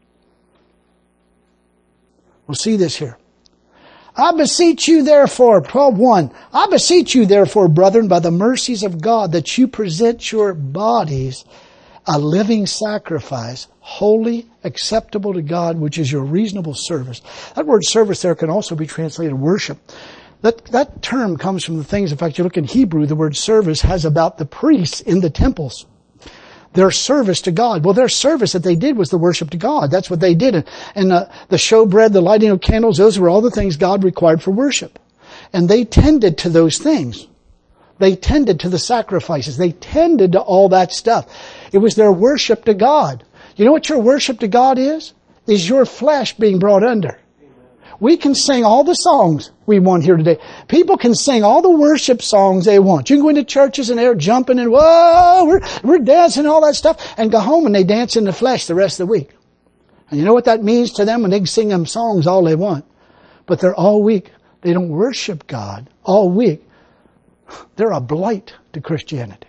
We'll see this here. I beseech you therefore, twelve one. I beseech you therefore, brethren, by the mercies of God, that you present your bodies a living sacrifice, holy, acceptable to God, which is your reasonable service. That word service there can also be translated worship. That, that term comes from the things, in fact, you look in Hebrew, the word service has about the priests in the temples. Their service to God. Well, their service that they did was the worship to God. That's what they did. And uh, the showbread, the lighting of candles, those were all the things God required for worship. And they tended to those things. They tended to the sacrifices. They tended to all that stuff. It was their worship to God. You know what your worship to God is? Is your flesh being brought under. We can sing all the songs we want here today. People can sing all the worship songs they want. You can go into churches and they're jumping and whoa, we're, we're dancing and all that stuff, and go home and they dance in the flesh the rest of the week. And you know what that means to them when they can sing them songs all they want? But they're all week. They don't worship God all week. They're a blight to Christianity.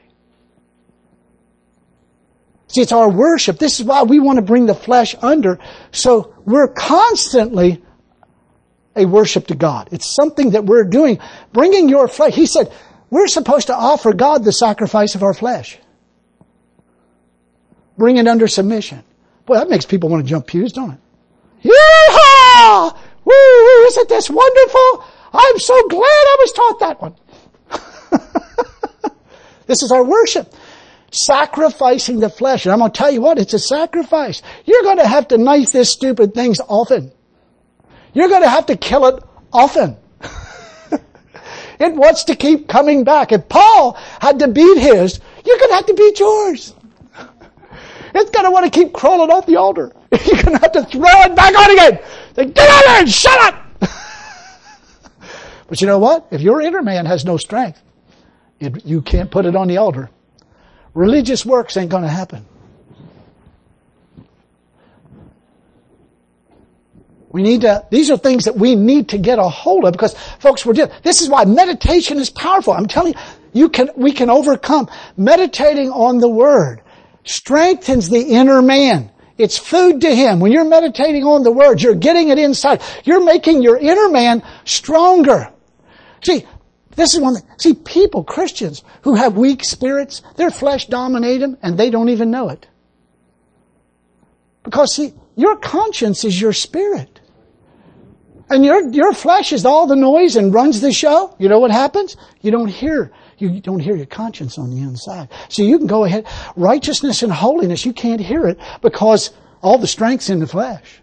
See, it's our worship. This is why we want to bring the flesh under. So we're constantly a worship to God. It's something that we're doing. Bringing your flesh. He said, we're supposed to offer God the sacrifice of our flesh. Bring it under submission. Boy, that makes people want to jump pews, don't it? Yeehaw! Woo! Isn't this wonderful? I'm so glad I was taught that one. This is our worship. Sacrificing the flesh. And I'm going to tell you what, it's a sacrifice. You're going to have to knife this stupid thing often. You're going to have to kill it often. It wants to keep coming back. If Paul had to beat his, you're going to have to beat yours. It's going to want to keep crawling off the altar. You're going to have to throw it back on again. Say, get out there and shut up. But you know what? If your inner man has no strength, it, you can't put it on the altar. Religious works ain't going to happen. We need to, these are things that we need to get a hold of because, folks, we're dealing. This is why meditation is powerful. I'm telling you, you can, we can overcome. Meditating on the Word strengthens the inner man. It's food to him. When you're meditating on the Word, you're getting it inside. You're making your inner man stronger. See, this is one thing. See, people, Christians, who have weak spirits, their flesh dominates them and they don't even know it. Because, see, your conscience is your spirit. And your your flesh is all the noise and runs the show. You know what happens? You don't hear you don't hear your conscience on the inside. So you can go ahead. Righteousness and holiness, you can't hear it because all the strength's in the flesh.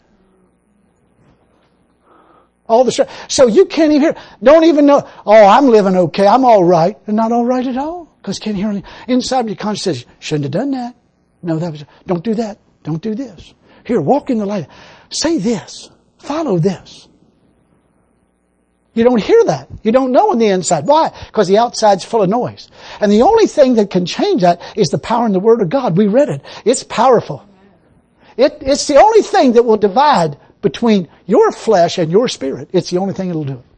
All the strength. So you can't even hear. Don't even know, oh, I'm living okay. I'm all right. You're not all right at all. Because you can't hear anything. Inside your conscience says, shouldn't have done that. No, that was, don't do that. Don't do this. Here, walk in the light. Say this. Follow this. You don't hear that. You don't know on the inside. Why? Because the outside's full of noise. And the only thing that can change that is the power in the Word of God. We read it. It's powerful. It, it's the only thing that will divide between your flesh and your spirit. It's the only thing that'll do it.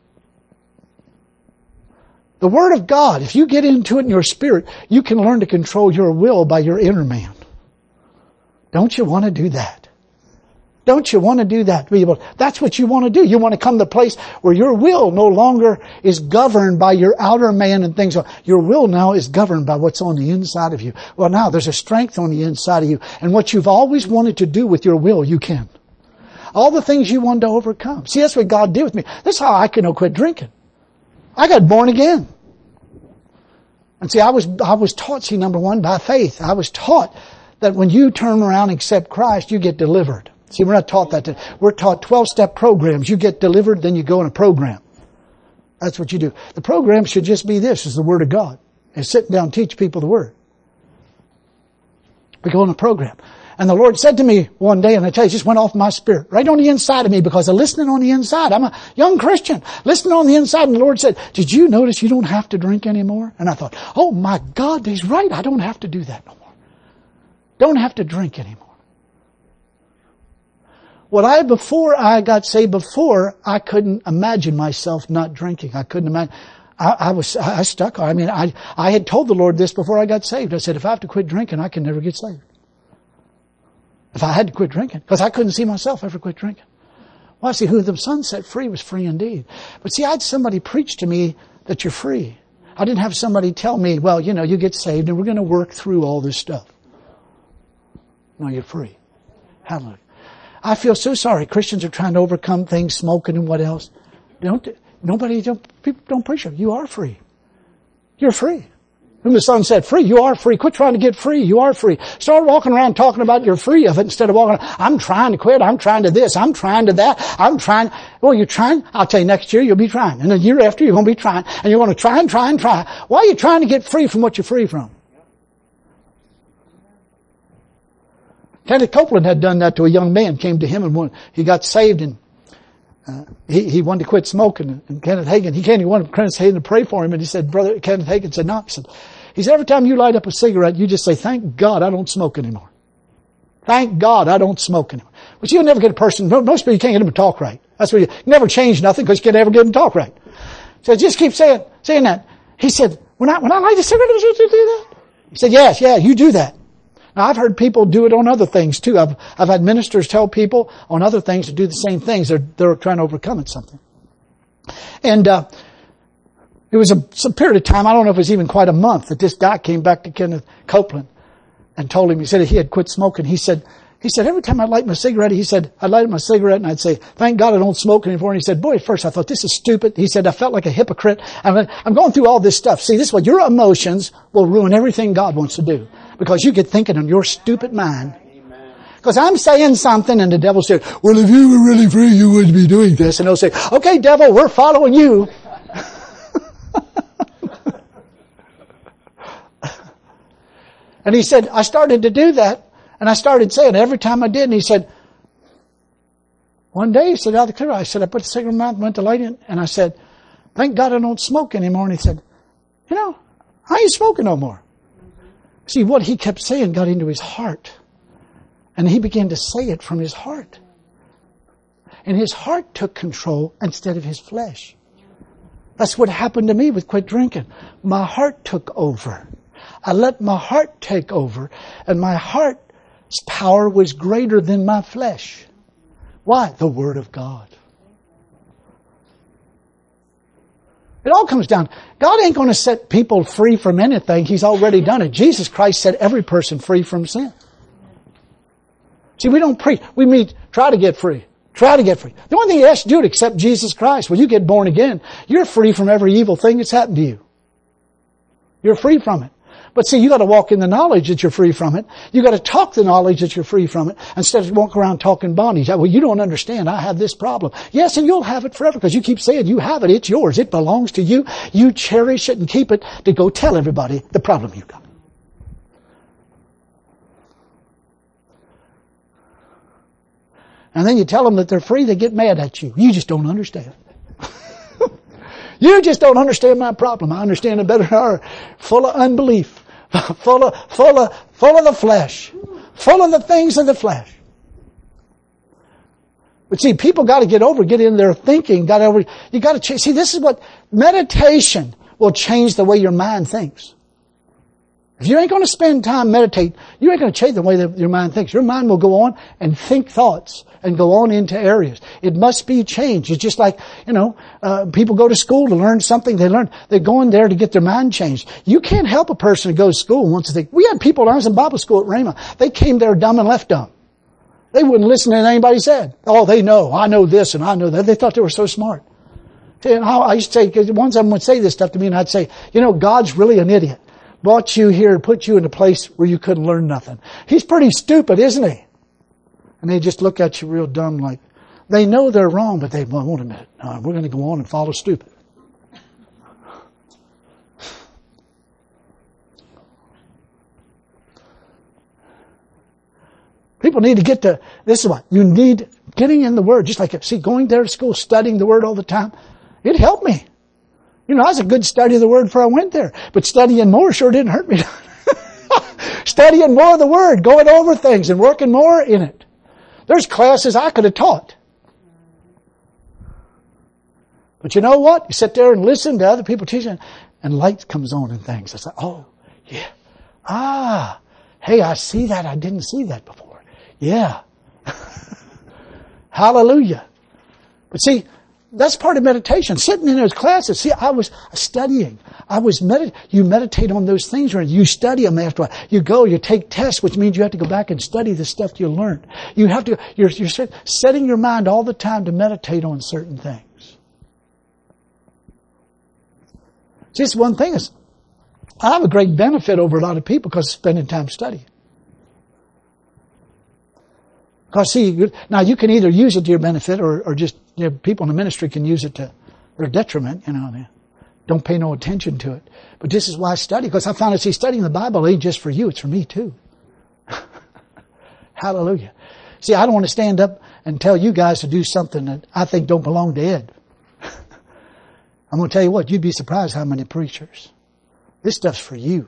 The Word of God, if you get into it in your spirit, you can learn to control your will by your inner man. Don't you want to do that? Don't you want to do that? That's what you want to do. You want to come to a place where your will no longer is governed by your outer man and things. Your will now is governed by what's on the inside of you. Well, now there's a strength on the inside of you. And what you've always wanted to do with your will, you can. All the things you wanted to overcome. See, that's what God did with me. That's how I could quit drinking. I got born again. And see, I was, I was taught, see, number one, by faith. I was taught that when you turn around and accept Christ, you get delivered. See, we're not taught that. To, we're taught twelve-step programs. You get delivered, then you go in a program. That's what you do. The program should just be this, is the Word of God. And sit down and teach people the Word. We go in a program. And the Lord said to me one day, and I tell you, it just went off my spirit, right on the inside of me, because I'm listening on the inside. I'm a young Christian, listening on the inside, and the Lord said, did you notice you don't have to drink anymore? And I thought, oh my God, He's right. I don't have to do that no more. Don't have to drink anymore. What I, before I got saved, before, I couldn't imagine myself not drinking. I couldn't imagine. I, I was, I stuck. I mean, I, I had told the Lord this before I got saved. I said, if I have to quit drinking, I can never get saved. If I had to quit drinking, because I couldn't see myself ever quit drinking. Well, see, who the Son set free was free indeed. But see, I had somebody preach to me that you're free. I didn't have somebody tell me, well, you know, you get saved and we're going to work through all this stuff. No, you're free. Hallelujah. I feel so sorry. Christians are trying to overcome things, smoking and what else. Don't, nobody, don't, people don't preach it. You are free. You're free. Whom the Son set free, you are free. Quit trying to get free. You are free. Start walking around talking about you're free of it instead of walking around, I'm trying to quit. I'm trying to this. I'm trying to that. I'm trying. Well, you're trying. I'll tell you, next year you'll be trying. And the year after you're going to be trying. And you're going to try and try and try. Why are you trying to get free from what you're free from? Kenneth Copeland had done that to a young man, came to him and won, he got saved and uh, he, he wanted to quit smoking. And Kenneth Hagin, he came, he wanted Kenneth Hagin to pray for him. And he said, brother, Kenneth Hagin said, no. He said, he said, every time you light up a cigarette, you just say, thank God I don't smoke anymore. Thank God I don't smoke anymore. But you'll never get a person, most people you can't get them to talk right. That's what you, you never change nothing because you can't ever get them to talk right. So just keep saying, saying that. He said, when I, when I light a cigarette, did you do that? He said, yes, yeah, you do that. Now, I've heard people do it on other things too. I've, I've had ministers tell people on other things to do the same things. They're, they're trying to overcome it something. And, uh, it was a, some period of time, I don't know if it was even quite a month, that this guy came back to Kenneth Copeland and told him, he said he had quit smoking. He said, he said, every time I light my cigarette, he said, I'd light my cigarette and I'd say, thank God I don't smoke anymore. And he said, boy, at first I thought this is stupid. He said, I felt like a hypocrite. I'm, I'm going through all this stuff. See, this is what your emotions will ruin everything God wants to do. Because you get thinking in your stupid mind. Because I'm saying something and the devil said, well, if you were really free, you wouldn't be doing this. And they'll say, okay, devil, we're following you. And he said, I started to do that. And I started saying every time I did. And he said, one day, he said, out of the clear, I said, I put the cigarette in my mouth, went to light it. And I said, thank God I don't smoke anymore. And he said, you know, I ain't smoking no more. See, what he kept saying got into his heart. And he began to say it from his heart. And his heart took control instead of his flesh. That's what happened to me with quit drinking. My heart took over. I let my heart take over. And my heart's power was greater than my flesh. Why? The Word of God. It all comes down. God ain't going to set people free from anything. He's already done it. Jesus Christ set every person free from sin. See, we don't preach. We meet, try to get free. Try to get free. The only thing He asks you to do is accept Jesus Christ. When you get born again, you're free from every evil thing that's happened to you. You're free from it. But see, you got to walk in the knowledge that you're free from it. You got to talk the knowledge that you're free from it instead of walking around talking bondage. Well, you don't understand. I have this problem. Yes, and you'll have it forever because you keep saying you have it. It's yours. It belongs to you. You cherish it and keep it to go tell everybody the problem you've got. And then you tell them that they're free, they get mad at you. You just don't understand. You just don't understand my problem. I understand it better than her. Full of unbelief. Full of, full of, full of the flesh. Full of the things of the flesh. But see, people got to get over, get in their thinking, got over, you got to change. See, this is what, meditation will change the way your mind thinks. If you ain't going to spend time meditate, you ain't going to change the way that your mind thinks. Your mind will go on and think thoughts and go on into areas. It must be changed. It's just like, you know, uh, people go to school to learn something. They learn, they're going there to get their mind changed. You can't help a person to go to school and wants to think. We had people when I was in Bible school at Rhema. They came there dumb and left dumb. They wouldn't listen to anybody said. Oh, they know. I know this and I know that. They thought they were so smart. And I used to say, because one of them would say this stuff to me, and I'd say, you know, God's really an idiot. Brought you here and put you in a place where you couldn't learn nothing. He's pretty stupid, isn't he? And they just look at you real dumb, like they know they're wrong, but they well, wait a minute. No, we're going to go on and follow stupid. People need to get to, this is what, you need getting in the Word. Just like, see, going there to school, studying the Word all the time, it helped me. You know, I was a good study of the Word before I went there. But studying more sure didn't hurt me. Studying more of the Word, going over things and working more in it. There's classes I could have taught. But you know what? You sit there and listen to other people teaching, and light comes on and things. It's like, oh, yeah. Ah, hey, I see that. I didn't see that before. Yeah. Hallelujah. But see, that's part of meditation. Sitting in those classes. See, I was studying. I was medit. You meditate on those things, or you study them after a while. You go, you take tests, which means you have to go back and study the stuff you learned. You have to, you're, you're setting your mind all the time to meditate on certain things. Just one thing is, I have a great benefit over a lot of people because of spending time studying. Because see, now you can either use it to your benefit or, or just, you know, people in the ministry can use it to their detriment, you know. They don't pay no attention to it. But this is why I study, because I found that, see, studying the Bible ain't just for you, it's for me too. Hallelujah. See, I don't want to stand up and tell you guys to do something that I think don't belong to Ed. I'm going to tell you what, you'd be surprised how many preachers. This stuff's for you.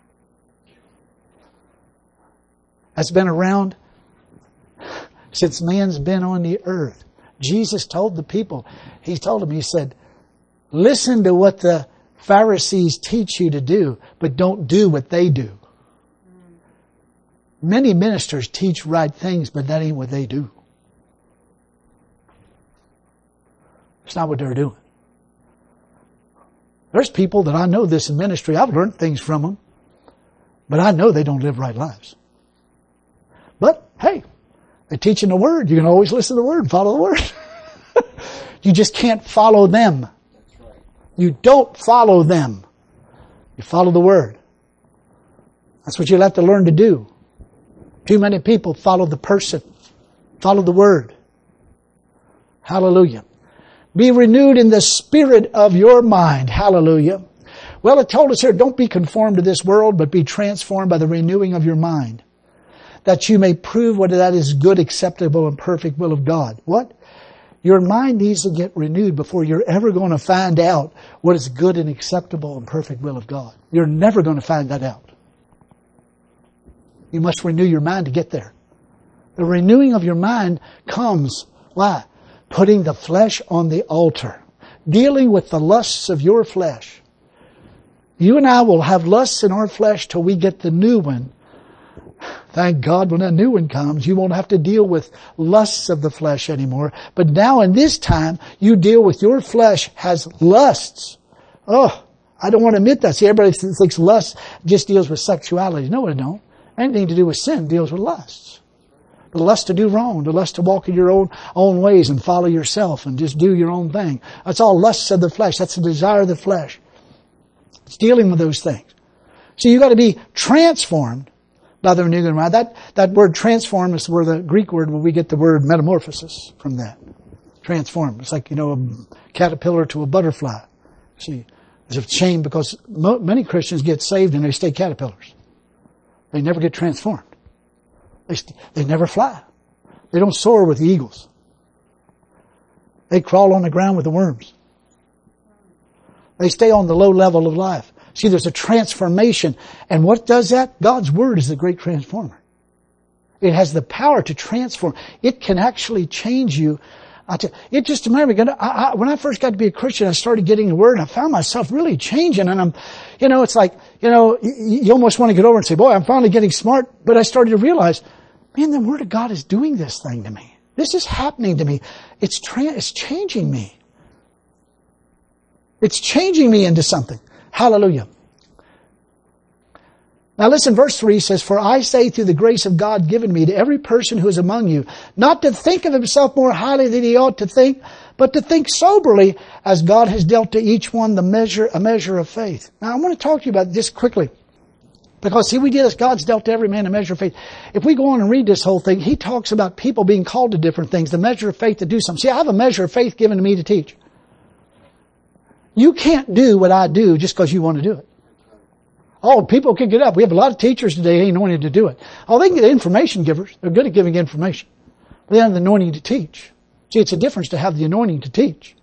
That's been around since man's been on the earth. Jesus told the people, He told them, He said, listen to what the Pharisees teach you to do, but don't do what they do. Many ministers teach right things, but that ain't what they do. It's not what they're doing. There's people that I know this in ministry. I've learned things from them, but I know they don't live right lives. But, hey, they're teaching the Word. You can always listen to the Word and follow the Word. You just can't follow them. That's right. You don't follow them. You follow the Word. That's what you'll have to learn to do. Too many people follow the person. Follow the Word. Hallelujah. Be renewed in the spirit of your mind. Hallelujah. Well, it told us here, don't be conformed to this world, but be transformed by the renewing of your mind, that you may prove whether that is good, acceptable, and perfect will of God. What? Your mind needs to get renewed before you're ever going to find out what is good and acceptable and perfect will of God. You're never going to find that out. You must renew your mind to get there. The renewing of your mind comes, why? Putting the flesh on the altar. Dealing with the lusts of your flesh. You and I will have lusts in our flesh till we get the new one. Thank God when that new one comes, you won't have to deal with lusts of the flesh anymore. But now in this time, you deal with your flesh has lusts. Oh, I don't want to admit that. See, everybody thinks lust just deals with sexuality. No, it don't. Anything to do with sin deals with lusts. The lust to do wrong, the lust to walk in your own own ways and follow yourself and just do your own thing. That's all lusts of the flesh. That's the desire of the flesh. It's dealing with those things. So you've got to be transformed by the renewing of the mind. That, that word transform is where the Greek word where we get the word metamorphosis from that. Transform. It's like, you know, a caterpillar to a butterfly. See, it's a shame because mo- many Christians get saved and they stay caterpillars. They never get transformed. They, st- they never fly. They don't soar with the eagles. They crawl on the ground with the worms. They stay on the low level of life. See, there's a transformation. And what does that? God's Word is the great transformer. It has the power to transform. It can actually change you. I tell, it just, remember, I, I, when I first got to be a Christian, I started getting the Word, and I found myself really changing. And I'm, you know, it's like, you know, you, you almost want to get over and say, boy, I'm finally getting smart. But I started to realize, man, the Word of God is doing this thing to me. This is happening to me. It's, tra- it's changing me. It's changing me into something. Hallelujah. Now listen, verse three says, "For I say through the grace of God given me to every person who is among you, not to think of himself more highly than he ought to think, but to think soberly as God has dealt to each one the measure, a measure of faith." Now I want to talk to you about this quickly. Because see, we did this, God's dealt to every man a measure of faith. If we go on and read this whole thing, he talks about people being called to different things, the measure of faith to do something. See, I have a measure of faith given to me to teach. You can't do what I do just because you want to do it. Oh, people can get up. We have a lot of teachers today ain't anointed to do it. Oh, they can get information givers. They're good at giving information. But they have the anointing to teach. See, it's a difference to have the anointing to teach.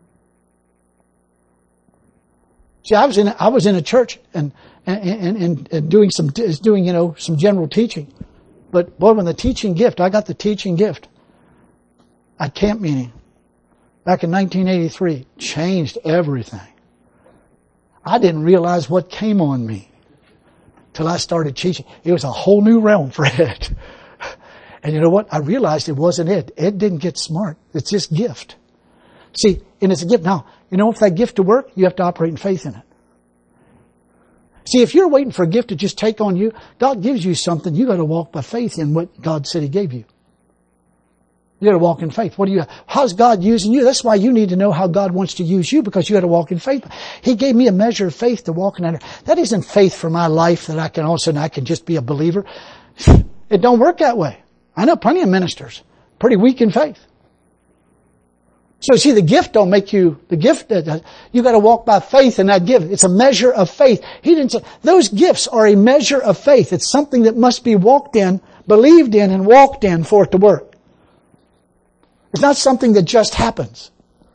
See, I was in I was in a church and and, and, and doing some doing you know some general teaching, but boy, when the teaching gift, I got the teaching gift at camp meeting back in nineteen eighty-three, changed everything. I didn't realize what came on me till I started teaching. It was a whole new realm for Ed. And you know what? I realized it wasn't Ed. Ed didn't get smart. It's just gift. See, and it's a gift. Now, you know, if that gift to work, you have to operate in faith in it. See, if you're waiting for a gift to just take on you, God gives you something, you got to walk by faith in what God said He gave you. You got to walk in faith. What do you? How's God using you? That's why you need to know how God wants to use you, because you got to walk in faith. He gave me a measure of faith to walk in that. That isn't faith for my life that I can all of a sudden I can just be a believer. It don't work that way. I know plenty of ministers pretty weak in faith. So see, the gift don't make you the gift. That you got to walk by faith in that gift. It's a measure of faith. He didn't say those gifts are a measure of faith. It's something that must be walked in, believed in, and walked in for it to work. It's not something that just happens.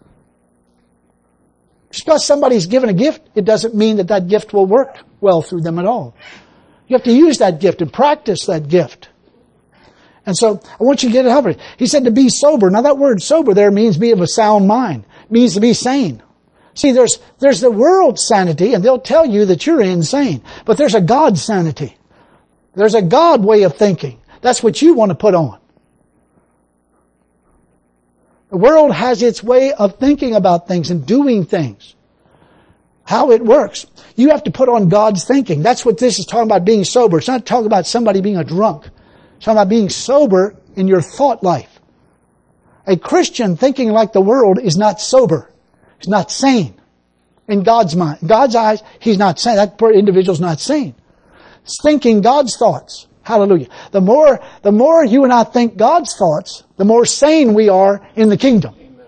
Just because somebody's given a gift, it doesn't mean that that gift will work well through them at all. You have to use that gift and practice that gift. And so, I want you to get it help. He said to be sober. Now that word sober there means be of a sound mind. It means to be sane. See, there's, there's the world's sanity, and they'll tell you that you're insane. But there's a God sanity. There's a God way of thinking. That's what you want to put on. The world has its way of thinking about things and doing things. How it works. You have to put on God's thinking. That's what this is talking about, being sober. It's not talking about somebody being a drunk. It's talking about being sober in your thought life. A Christian thinking like the world is not sober. He's not sane. In God's mind. In God's eyes, he's not sane. That individual's not sane. It's thinking God's thoughts. Hallelujah. The more, the more you and I think God's thoughts, the more sane we are in the kingdom. Amen.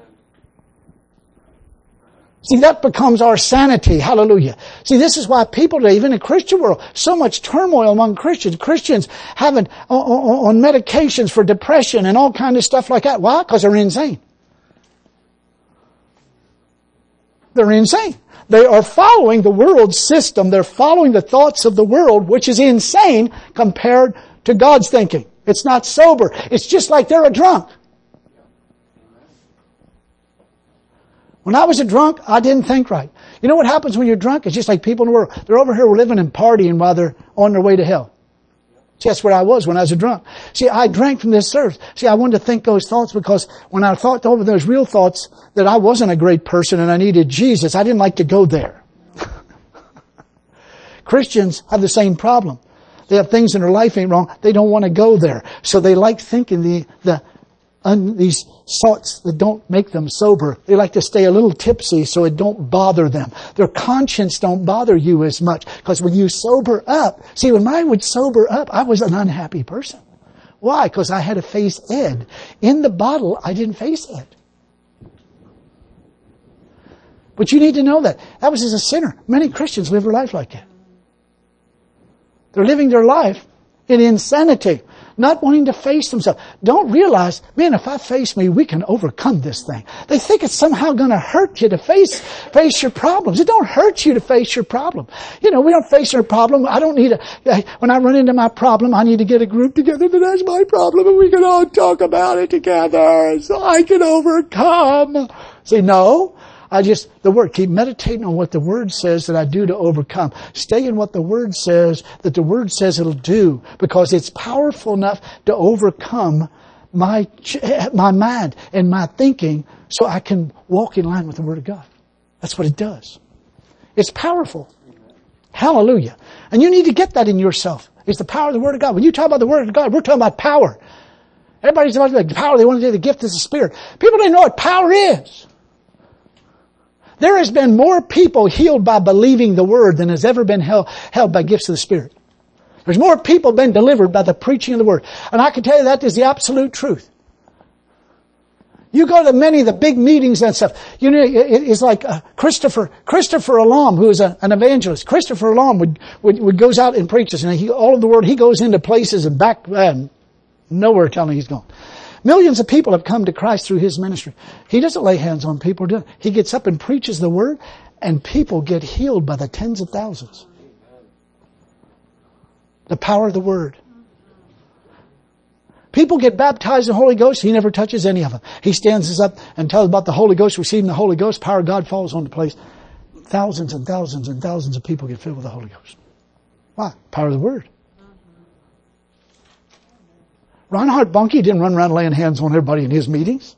See, that becomes our sanity. Hallelujah. See, this is why people today, even in the Christian world, so much turmoil among Christians. Christians having on, on, on medications for depression and all kind of stuff like that. Why? Because they're insane. They're insane. They are following the world's system. They're following the thoughts of the world, which is insane compared to God's thinking. It's not sober. It's just like they're a drunk. When I was a drunk, I didn't think right. You know what happens when you're drunk? It's just like people in the world. They're over here living and partying while they're on their way to hell. See, that's where I was when I was a drunk. See, I drank from this service. See, I wanted to think those thoughts because when I thought over those real thoughts that I wasn't a great person and I needed Jesus, I didn't like to go there. Christians have the same problem. They have things in their life ain't wrong. They don't want to go there. So they like thinking the, the, un, these thoughts that don't make them sober. They like to stay a little tipsy so it don't bother them. Their conscience don't bother you as much. Because when you sober up, see, when I would sober up, I was an unhappy person. Why? Because I had to face Ed. In the bottle, I didn't face Ed. But you need to know that. That was as a sinner. Many Christians live their life like that. They're living their life in insanity. Not wanting to face themselves. Don't realize, man, if I face me, we can overcome this thing. They think it's somehow going to hurt you to face face your problems. It don't hurt you to face your problem. You know, we don't face our problem. I don't need a, when I run into my problem, I need to get a group together that has my problem and we can all talk about it together so I can overcome. See, no. I just, the Word, keep meditating on what the Word says that I do to overcome. Stay in what the Word says that the Word says it'll do, because it's powerful enough to overcome my, my mind and my thinking so I can walk in line with the Word of God. That's what it does. It's powerful. Hallelujah. And you need to get that in yourself. It's the power of the Word of God. When you talk about the Word of God, we're talking about power. Everybody's about the power. They want to do the gift of the Spirit. People don't know what power is. There has been more people healed by believing the Word than has ever been held, held by gifts of the Spirit. There's more people been delivered by the preaching of the Word. And I can tell you that is the absolute truth. You go to many of the big meetings and stuff. You know, it's like uh, Christopher Christopher Alam, who is a, an evangelist. Christopher Alam would, would, would goes out and preaches, and he, all of the world, he goes into places and back, uh, nowhere telling he's gone. Millions of people have come to Christ through his ministry. He doesn't lay hands on people. Do He gets up and preaches the Word, and people get healed by the tens of thousands. The power of the Word. People get baptized in the Holy Ghost. He never touches any of them. He stands up and tells about the Holy Ghost, receiving the Holy Ghost. Power of God falls on the place. Thousands and thousands and thousands of people get filled with the Holy Ghost. Why? Power of the Word. Reinhard Bonnke didn't run around laying hands on everybody in his meetings.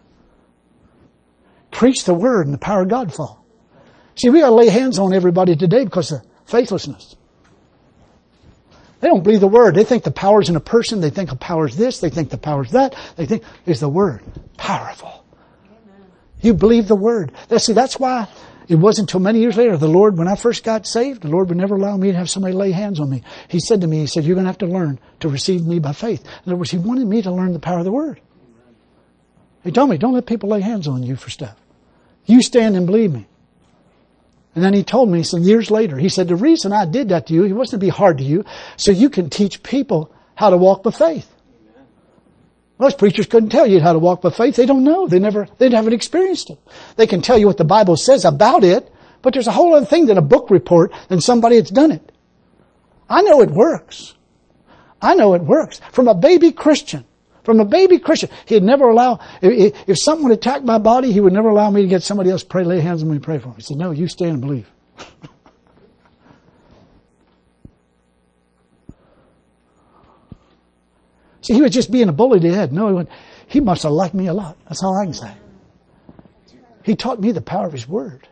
Preach the Word and the power of God fall. See, we got to lay hands on everybody today because of faithlessness. They don't believe the Word. They think the power's in a person. They think the power's this. They think the power's that. They think it's the Word. Powerful. Amen. You believe the Word. That's, see, that's why it wasn't until many years later, the Lord, when I first got saved, the Lord would never allow me to have somebody lay hands on me. He said to me, He said, you're going to have to learn to receive me by faith. In other words, He wanted me to learn the power of the Word. He told me, don't let people lay hands on you for stuff. You stand and believe me. And then He told me some years later, He said, the reason I did that to you, it wasn't to be hard to you, so you can teach people how to walk by faith. Amen. Most preachers couldn't tell you how to walk by faith. They don't know. They never, they haven't experienced it. They can tell you what the Bible says about it, but there's a whole other thing than a book report than somebody that's done it. I know it works. I know it works. From a baby Christian. From a baby Christian. He'd never allow, if, if something would attack my body, He would never allow me to get somebody else to pray, lay hands on me and pray for him. He said, no, you stand and believe. See, he was just being a bully to Ed. No, he, went, he must have liked me a lot. That's all I can say. He taught me the power of His Word.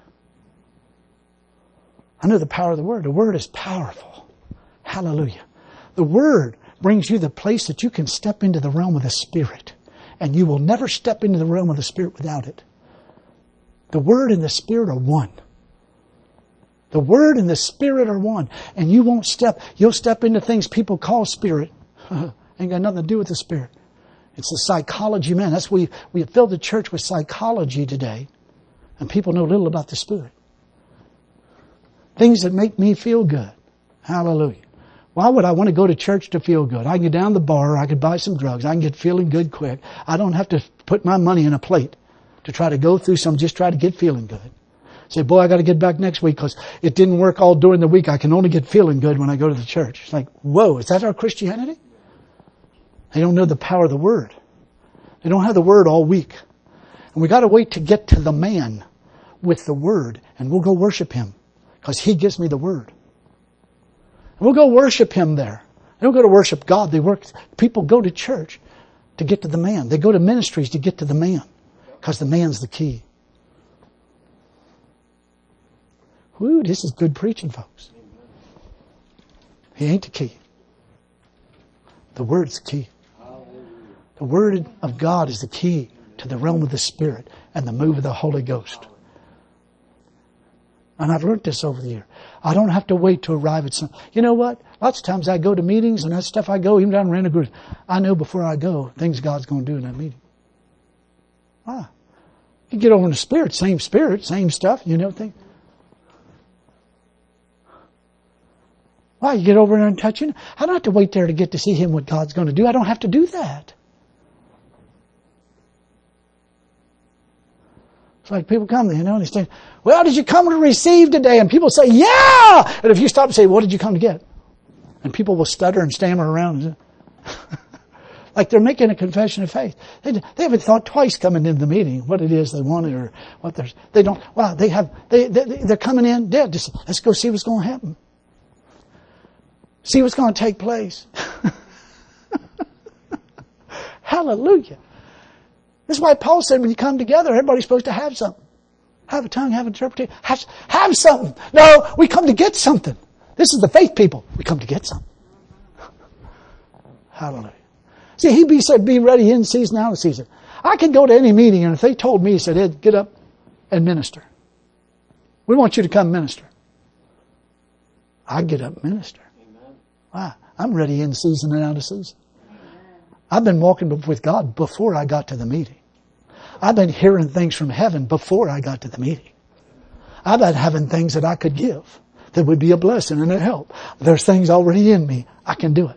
I know the power of the Word. The Word is powerful. Hallelujah. The Word brings you the place that you can step into the realm of the Spirit. And you will never step into the realm of the Spirit without it. The Word and the Spirit are one. The Word and the Spirit are one. And you won't step, you'll step into things people call spirit. Ain't got nothing to do with the Spirit. It's the psychology, man. That's we we have filled the church with psychology today. And people know little about the Spirit. Things that make me feel good. Hallelujah. Why would I want to go to church to feel good? I can get down the bar, I could buy some drugs, I can get feeling good quick. I don't have to put my money in a plate to try to go through some, just try to get feeling good. Say, boy, I got to get back next week because it didn't work all during the week. I can only get feeling good when I go to the church. It's like, whoa, is that our Christianity? They don't know the power of the Word. They don't have the Word all week. And we got to wait to get to the man with the Word, and we'll go worship Him because He gives me the Word. We'll go worship Him there. They don't go to worship God. They work. People go to church to get to the man. They go to ministries to get to the man because the man's the key. Woo, this is good preaching, folks. He ain't the key. The Word's the key. The Word of God is the key to the realm of the Spirit and the move of the Holy Ghost. And I've learned this over the year. I don't have to wait to arrive at some... You know what? Lots of times I go to meetings and that stuff I go, even down in Randall Group, I know before I go, things God's going to do in that meeting. Why? You get over in the Spirit, same Spirit, same stuff, you know, thing. Why? You get over there and touch Him. I don't have to wait there to get to see Him, what God's going to do. I don't have to do that. It's like people come, you know, and they say, well, did you come to receive today? And people say, yeah! And if you stop and say, what did you come to get? And people will stutter and stammer around. Like they're making a confession of faith. They, they haven't thought twice coming into the meeting what it is they wanted or what there's, they don't, wow, they have, they, they, they're coming in dead. Just, let's go see what's going to happen. See what's going to take place. Hallelujah. This is why Paul said when you come together, everybody's supposed to have something. Have a tongue, have an interpretation. Have, have something. No, we come to get something. This is the faith people. We come to get some. Hallelujah. See, he be said, be ready in season, out of season. I could go to any meeting, and if they told me, he said, Ed, get up and minister. We want you to come minister. I'd get up and minister. Amen. Why? I'm ready in season and out of season. I've been walking with God before I got to the meeting. I've been hearing things from heaven before I got to the meeting. I've been having things that I could give that would be a blessing and a help. There's things already in me. I can do it.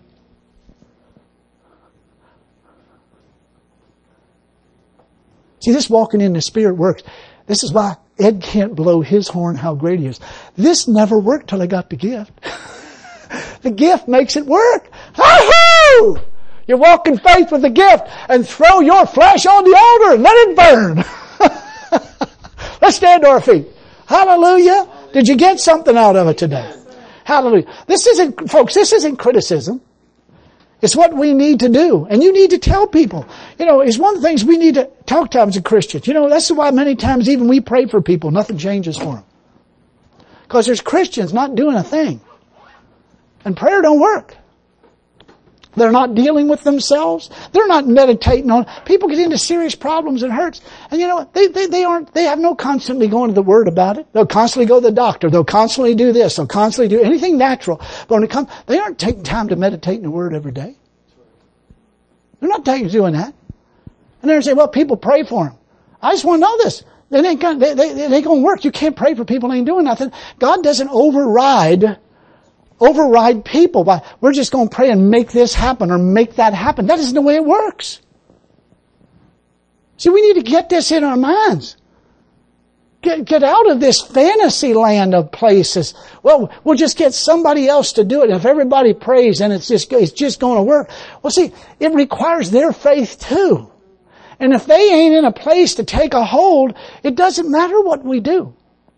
See, this walking in the Spirit works. This is why Ed can't blow his horn how great he is. This never worked till I got the gift. The gift makes it work. Woo-hoo! You walk in faith with the gift and throw your flesh on the altar and let it burn. Let's stand to our feet. Hallelujah. Did you get something out of it today? Hallelujah. This isn't, folks, this isn't criticism. It's what we need to do. And you need to tell people. You know, it's one of the things we need to talk to them as Christians. You know, that's why many times even we pray for people, nothing changes for them. Because there's Christians not doing a thing. And prayer don't work. They're not dealing with themselves. They're not meditating on. People get into serious problems and hurts. And you know what? They, they, they aren't, they have no constantly going to the Word about it. They'll constantly go to the doctor. They'll constantly do this. They'll constantly do anything natural. But when it comes, they aren't taking time to meditate in the Word every day. They're not taking, doing that. And they're saying, well, people pray for them. I just want to know this. They ain't gonna, they, they, they ain't going to work. You can't pray for people who ain't doing nothing. God doesn't override Override people by, we're just going to pray and make this happen or make that happen. That isn't the way it works. See, we need to get this in our minds. Get, get out of this fantasy land of places. Well, we'll just get somebody else to do it. If everybody prays, then it's just, it's just going to work. Well, see, it requires their faith too. And if they ain't in a place to take a hold, it doesn't matter what we do.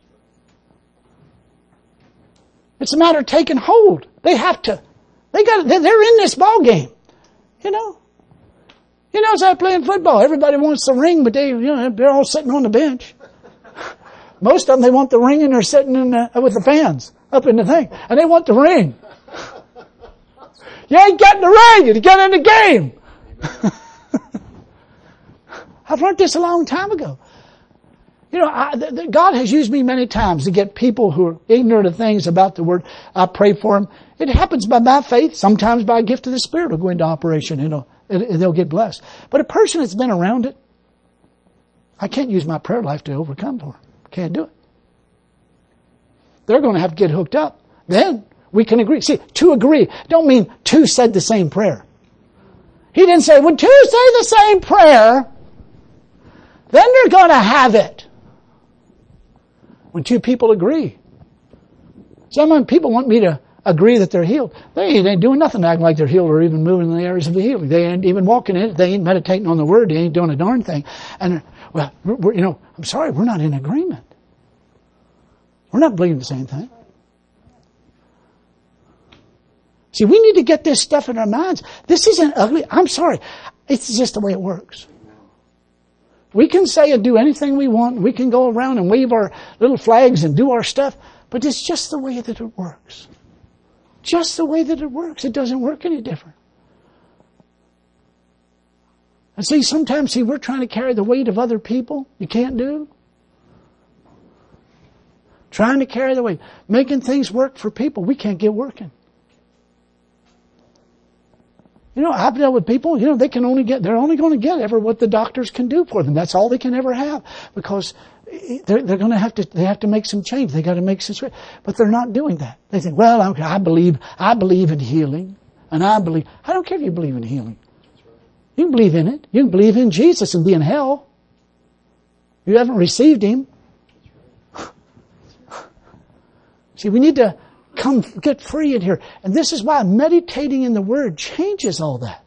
It's a matter of taking hold. They have to. They got. They're in this ball game. You know. You know, it's like playing football. Everybody wants the ring, but they, you know, they're all sitting on the bench. Most of them, they want the ring, and they're sitting in the, with the fans up in the thing, and they want the ring. You ain't getting the ring. You get in the game. I've learned this a long time ago. You know, I, the, the, God has used me many times to get people who are ignorant of things about the Word. I pray for them. It happens by my faith. Sometimes by a gift of the Spirit will go into operation. You know, and, and they'll get blessed. But a person that's been around it, I can't use my prayer life to overcome for them. Can't do it. They're going to have to get hooked up. Then we can agree. See, to agree don't mean two said the same prayer. He didn't say, when two say the same prayer, then they're going to have it. When two people agree. Some people want me to agree that they're healed. They ain't, ain't doing nothing to act like they're healed or even moving in the areas of the healing. They ain't even walking in it. They ain't meditating on the Word. They ain't doing a darn thing. And, well, we're, you know, I'm sorry, we're not in agreement. We're not believing the same thing. See, we need to get this stuff in our minds. This isn't ugly. I'm sorry. It's just the way it works. We can say and do anything we want. We can go around and wave our little flags and do our stuff. But it's just the way that it works. Just the way that it works. It doesn't work any different. And see, sometimes, see, we're trying to carry the weight of other people. You can't do. Trying to carry the weight. Making things work for people. We can't get working. You know, I've dealt with people, you know, they can only get, they're only going to get ever what the doctors can do for them. That's all they can ever have. Because they're, they're going to have to, they have to make some change. They got to make some switch. But they're not doing that. They think, well, I, I believe, I believe in healing. And I believe, I don't care if you believe in healing. You can believe in it. You can believe in Jesus and be in hell. You haven't received Him. See, we need to come get free in here. And this is why meditating in the Word changes all that.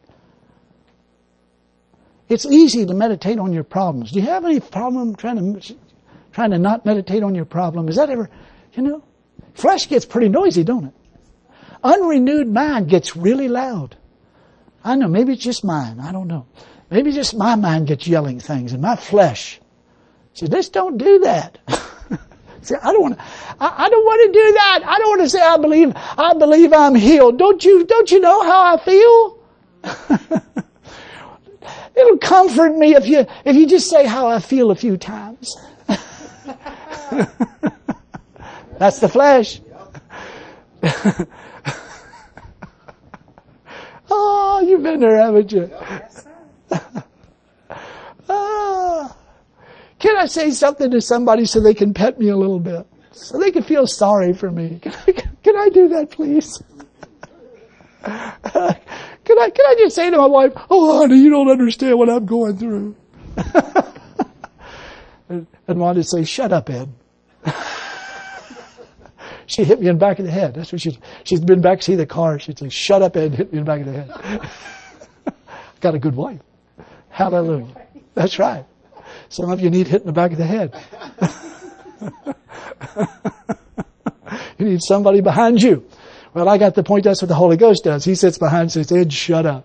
It's easy to meditate on your problems. Do you have any problem trying to trying to not meditate on your problem? Is that ever, you know? Flesh gets pretty noisy, don't it? Unrenewed mind gets really loud. I know, maybe it's just mine. I don't know. Maybe just my mind gets yelling things and my flesh says, let's don't do that. See, I don't want to, I, I don't want to do that. I don't want to say I believe, I believe I'm healed. Don't you, don't you know how I feel? It'll comfort me if you, if you just say how I feel a few times. That's the flesh. Oh, you've been there, haven't you? Ah. Can I say something to somebody so they can pet me a little bit? So they can feel sorry for me. Can I, can I do that, please? Can I, can I just say to my wife, oh, honey, you don't understand what I'm going through. and, and Wanda say, shut up, Ed. She hit me in the back of the head. That's what she's, she's been back to see the car. She'd say, shut up, Ed, hit me in the back of the head. Got a good wife. Hallelujah. That's right. Some of you need hit in the back of the head. You need somebody behind you. Well, I got the point. That's what the Holy Ghost does. He sits behind and says, Ed, shut up.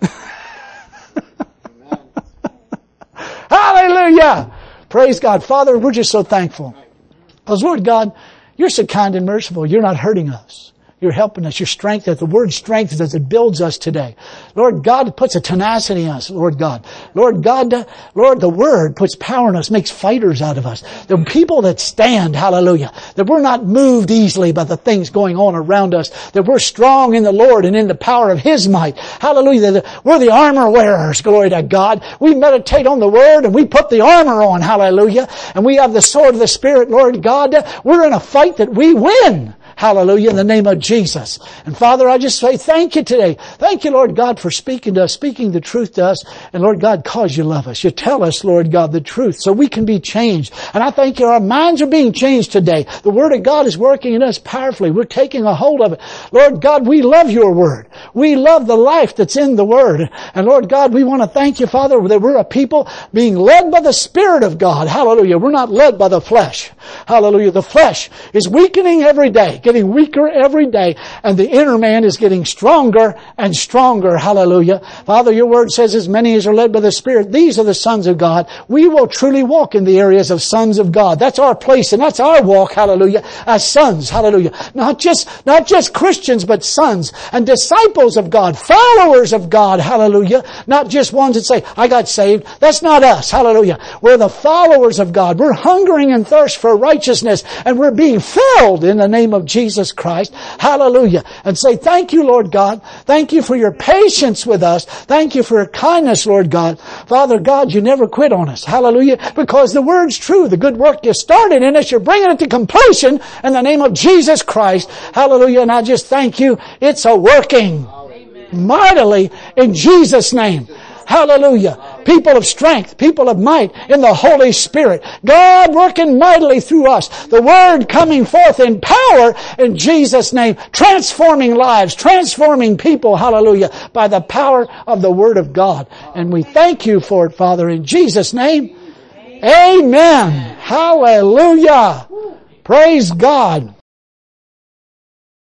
Hallelujah. Praise God. Father, we're just so thankful. Because, Lord God, you're so kind and merciful. You're not hurting us. You're helping us. You're strengthening us. The word strengthens us. It builds us today. Lord God, it puts a tenacity in us, Lord God. Lord God, Lord, the word puts power in us, makes fighters out of us. The people that stand, hallelujah, that we're not moved easily by the things going on around us, that we're strong in the Lord and in the power of His might. Hallelujah. That we're the armor wearers, glory to God. We meditate on the word and we put the armor on, hallelujah. And we have the sword of the Spirit, Lord God. We're in a fight that we win. Hallelujah, in the name of Jesus. And Father, I just say thank you today. Thank you, Lord God, for speaking to us, speaking the truth to us. And Lord God, cause you love us. You tell us, Lord God, the truth so we can be changed. And I thank you, our minds are being changed today. The Word of God is working in us powerfully. We're taking a hold of it. Lord God, we love your Word. We love the life that's in the Word. And Lord God, we want to thank you, Father, that we're a people being led by the Spirit of God. Hallelujah. We're not led by the flesh. Hallelujah. The flesh is weakening every day, getting weaker every day, and the inner man is getting stronger and stronger. Hallelujah. Father, your word says, as many as are led by the Spirit, these are the sons of God. We will truly walk in the areas of sons of God. That's our place and that's our walk. Hallelujah. As sons. Hallelujah. Not just, not just Christians, but sons and disciples of God, followers of God. Hallelujah. Not just ones that say, I got saved. That's not us. Hallelujah. We're the followers of God. We're hungering and thirst for righteousness, and we're being filled in the name of Jesus Christ. Hallelujah. And say, thank you, Lord God. Thank you for your patience with us. Thank you for your kindness, Lord God. Father God, you never quit on us. Hallelujah. Because the word's true. The good work you started in us, you're bringing it to completion in the name of Jesus Christ. Hallelujah. And I just thank you. It's a working mightily in Jesus' name. Hallelujah. People of strength, people of might in the Holy Spirit. God working mightily through us. The Word coming forth in power in Jesus' name. Transforming lives, transforming people, hallelujah, by the power of the Word of God. And we thank you for it, Father, in Jesus' name. Amen. Hallelujah. Praise God.